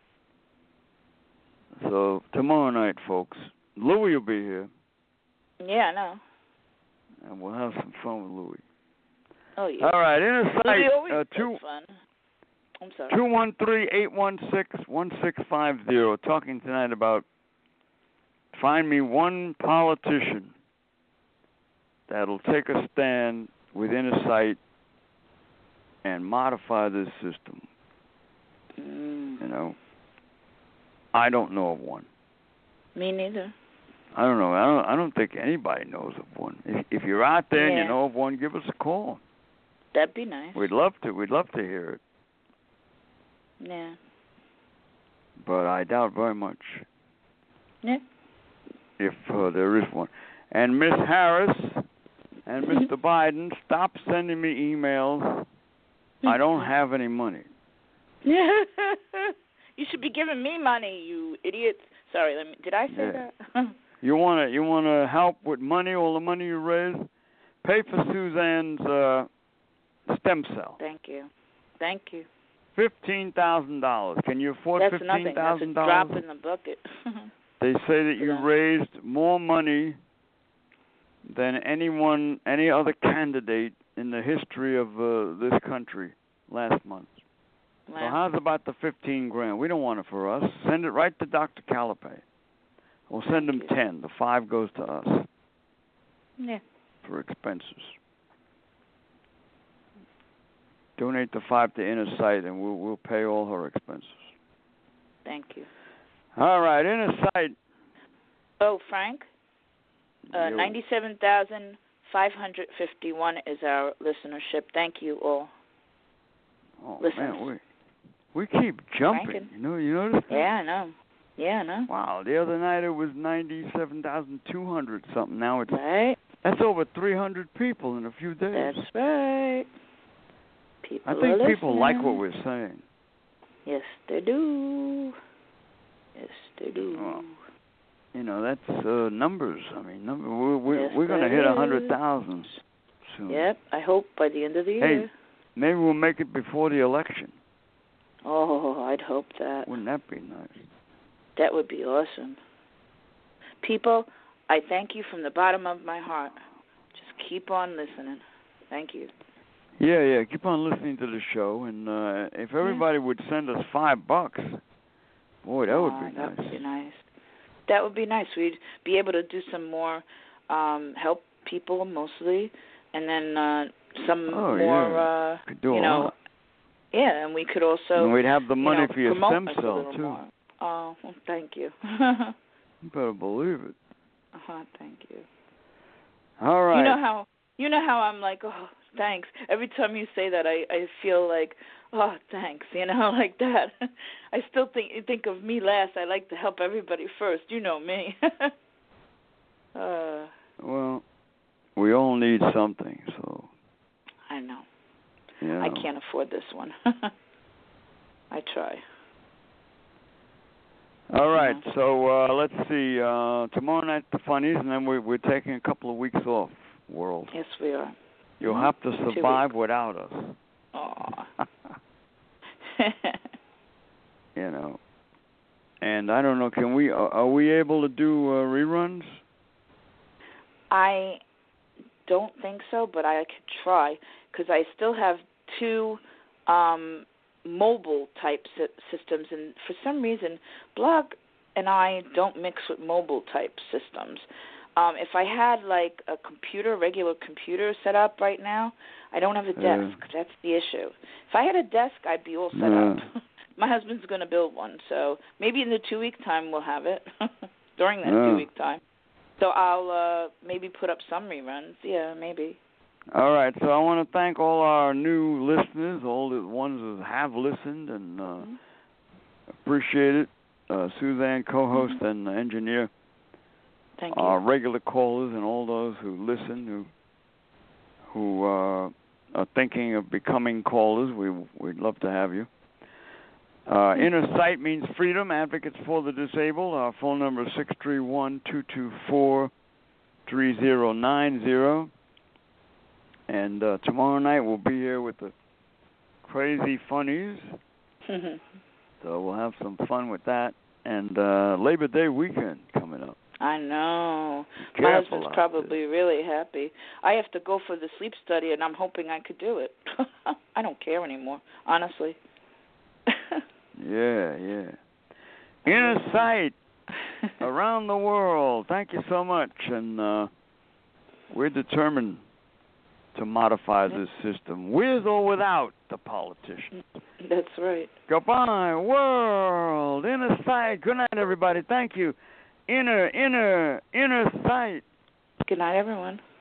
Speaker 2: So tomorrow night, folks, Louie will be here,
Speaker 1: Yeah, I know.
Speaker 2: and we'll have some fun with Louie.
Speaker 1: Oh yeah.
Speaker 2: All right, inner
Speaker 1: Louis
Speaker 2: sight,
Speaker 1: always
Speaker 2: uh,
Speaker 1: does
Speaker 2: two
Speaker 1: fun. I'm sorry.
Speaker 2: two one three eight one six one six five zero. Talking tonight about find me one politician that'll take a stand with inner sight and modify this system.
Speaker 1: Mm,
Speaker 2: You know, I don't know of one.
Speaker 1: me neither.
Speaker 2: I don't know. I don't. I don't think anybody knows of one. If, if you're out there and
Speaker 1: Yeah.
Speaker 2: you know of one, give us a call.
Speaker 1: That'd be nice.
Speaker 2: We'd love to. We'd love to hear it.
Speaker 1: Yeah.
Speaker 2: But I doubt very much
Speaker 1: Yeah.
Speaker 2: if uh, there is one. And Miss Harris and Mister Biden, stop sending me emails. I don't have any money.
Speaker 1: You should be giving me money, you idiots. Sorry, let me, did I say
Speaker 2: Yeah.
Speaker 1: that?
Speaker 2: You wanna you wanna help with money, all the money you raise? Pay for Suzanne's uh, stem cell.
Speaker 1: Thank you. Thank you.
Speaker 2: Fifteen thousand dollars. Can you afford
Speaker 1: That's
Speaker 2: fifteen
Speaker 1: nothing. That's a
Speaker 2: thousand dollars?
Speaker 1: drop in the bucket.
Speaker 2: They say that you
Speaker 1: Yeah.
Speaker 2: raised more money than anyone, any other candidate in the history of uh, this country last month. So
Speaker 1: Wow.
Speaker 2: how's about the fifteen grand? We don't want it for us. Send it right to Doctor Calipay. We'll send him
Speaker 1: Thank you.
Speaker 2: ten. The five goes to us
Speaker 1: Yeah.
Speaker 2: for expenses. Donate the five to Inner Sight, and we'll we'll pay all her expenses.
Speaker 1: Thank you.
Speaker 2: All right, Inner Sight.
Speaker 1: Oh, Frank? Uh,
Speaker 2: You-
Speaker 1: ninety-seven thousand five hundred fifty-one is our listenership. Thank you all.
Speaker 2: Oh
Speaker 1: Listen.
Speaker 2: man, we we keep jumping.
Speaker 1: Franken.
Speaker 2: You know, you notice that?
Speaker 1: Yeah, I know. Yeah, I know.
Speaker 2: Wow, the other night it was ninety-seven thousand two hundred something. Now it's
Speaker 1: Right?
Speaker 2: that's over three hundred people in a few days.
Speaker 1: That's right. People
Speaker 2: I think
Speaker 1: are
Speaker 2: people like what
Speaker 1: listening.
Speaker 2: we're saying.
Speaker 1: Yes, they do. Yes, they do.
Speaker 2: Well, you know, that's uh, numbers. I mean, number, we're we're,
Speaker 1: Yes,
Speaker 2: we're going to
Speaker 1: that
Speaker 2: hit a
Speaker 1: is.
Speaker 2: hundred thousand soon.
Speaker 1: Yep, I hope by the end of the
Speaker 2: Hey,
Speaker 1: year.
Speaker 2: maybe we'll make it before the election.
Speaker 1: Oh, I'd hope that.
Speaker 2: Wouldn't that be nice?
Speaker 1: That would be awesome. People, I thank you from the bottom of my heart. Just keep on listening. Thank you.
Speaker 2: Yeah, yeah. Keep on listening to the show, and uh, if everybody would send us five bucks, boy, that
Speaker 1: oh,
Speaker 2: would be
Speaker 1: that
Speaker 2: nice.
Speaker 1: would be nice. That would be nice. We'd be able to do some more, um, help people mostly, and then uh, some
Speaker 2: Oh,
Speaker 1: more,
Speaker 2: yeah.
Speaker 1: uh,
Speaker 2: Could do
Speaker 1: you
Speaker 2: a
Speaker 1: know,
Speaker 2: lot.
Speaker 1: yeah, and we could also,
Speaker 2: And we'd have the money
Speaker 1: you know,
Speaker 2: for your
Speaker 1: promote
Speaker 2: stem
Speaker 1: us a
Speaker 2: cell
Speaker 1: little
Speaker 2: too.
Speaker 1: more. Oh, well, thank you.
Speaker 2: You better believe it.
Speaker 1: uh-huh, thank you.
Speaker 2: All right.
Speaker 1: You know how you know how I'm like, oh, thanks. Every time you say that, I, I feel like, oh, thanks. You know, like that. I still think you think of me last. I like to help everybody first. You know me. uh,
Speaker 2: Well, we all need something, so.
Speaker 1: I know.
Speaker 2: You know.
Speaker 1: I can't afford this one. I try.
Speaker 2: All right,
Speaker 1: Yeah.
Speaker 2: so uh, let's see. Uh, tomorrow night the funnies, and then we, we're taking a couple of weeks off. World.
Speaker 1: Yes, we are.
Speaker 2: You'll
Speaker 1: Mhm.
Speaker 2: have to
Speaker 1: Two
Speaker 2: survive
Speaker 1: weeks.
Speaker 2: without us.
Speaker 1: Aw.
Speaker 2: You know. And I don't know. Can we? Are, are we able to do uh, reruns?
Speaker 1: I don't think so, but I could try because I still have two um, mobile type sy- systems, and for some reason, Blog and I don't mix with mobile type systems. Um, if I had like a computer, regular computer set up right now, I don't have a desk.
Speaker 2: Yeah.
Speaker 1: That's the issue. If I had a desk, I'd be all set
Speaker 2: Yeah.
Speaker 1: up. My husband's going to build one, so maybe in the two-week time we'll have it during that
Speaker 2: Yeah.
Speaker 1: two-week time. So I'll uh, maybe put up some reruns. Yeah, maybe.
Speaker 2: All right. So I want to thank all our new listeners, all the ones who have listened, and uh,
Speaker 1: Mm-hmm.
Speaker 2: appreciate it. Uh, Suzanne, co-host
Speaker 1: Mm-hmm.
Speaker 2: and engineer.
Speaker 1: Thank you.
Speaker 2: Our regular callers and all those who listen, who who uh, are thinking of becoming callers, we we'd love to have you. Uh, Inner Sight means freedom. Advocates for the disabled. Our phone number is six three one, two two four, three zero nine zero. And uh, tomorrow night we'll be here with the Crazy Funnies. So we'll have some fun with that. And uh, Labor Day weekend coming up.
Speaker 1: I know.
Speaker 2: Be
Speaker 1: My
Speaker 2: careful
Speaker 1: husband's
Speaker 2: out
Speaker 1: probably really happy. I have to go for the sleep study, and I'm hoping I could do it. I don't care anymore, honestly.
Speaker 2: Yeah, yeah. Inner Sight around the world. Thank you so much. And uh, we're determined to modify this system, with or without the politicians.
Speaker 1: That's right.
Speaker 2: Goodbye, world. Inner Sight. Good night, everybody. Thank you. Inner, inner, inner sight.
Speaker 1: Good night, everyone.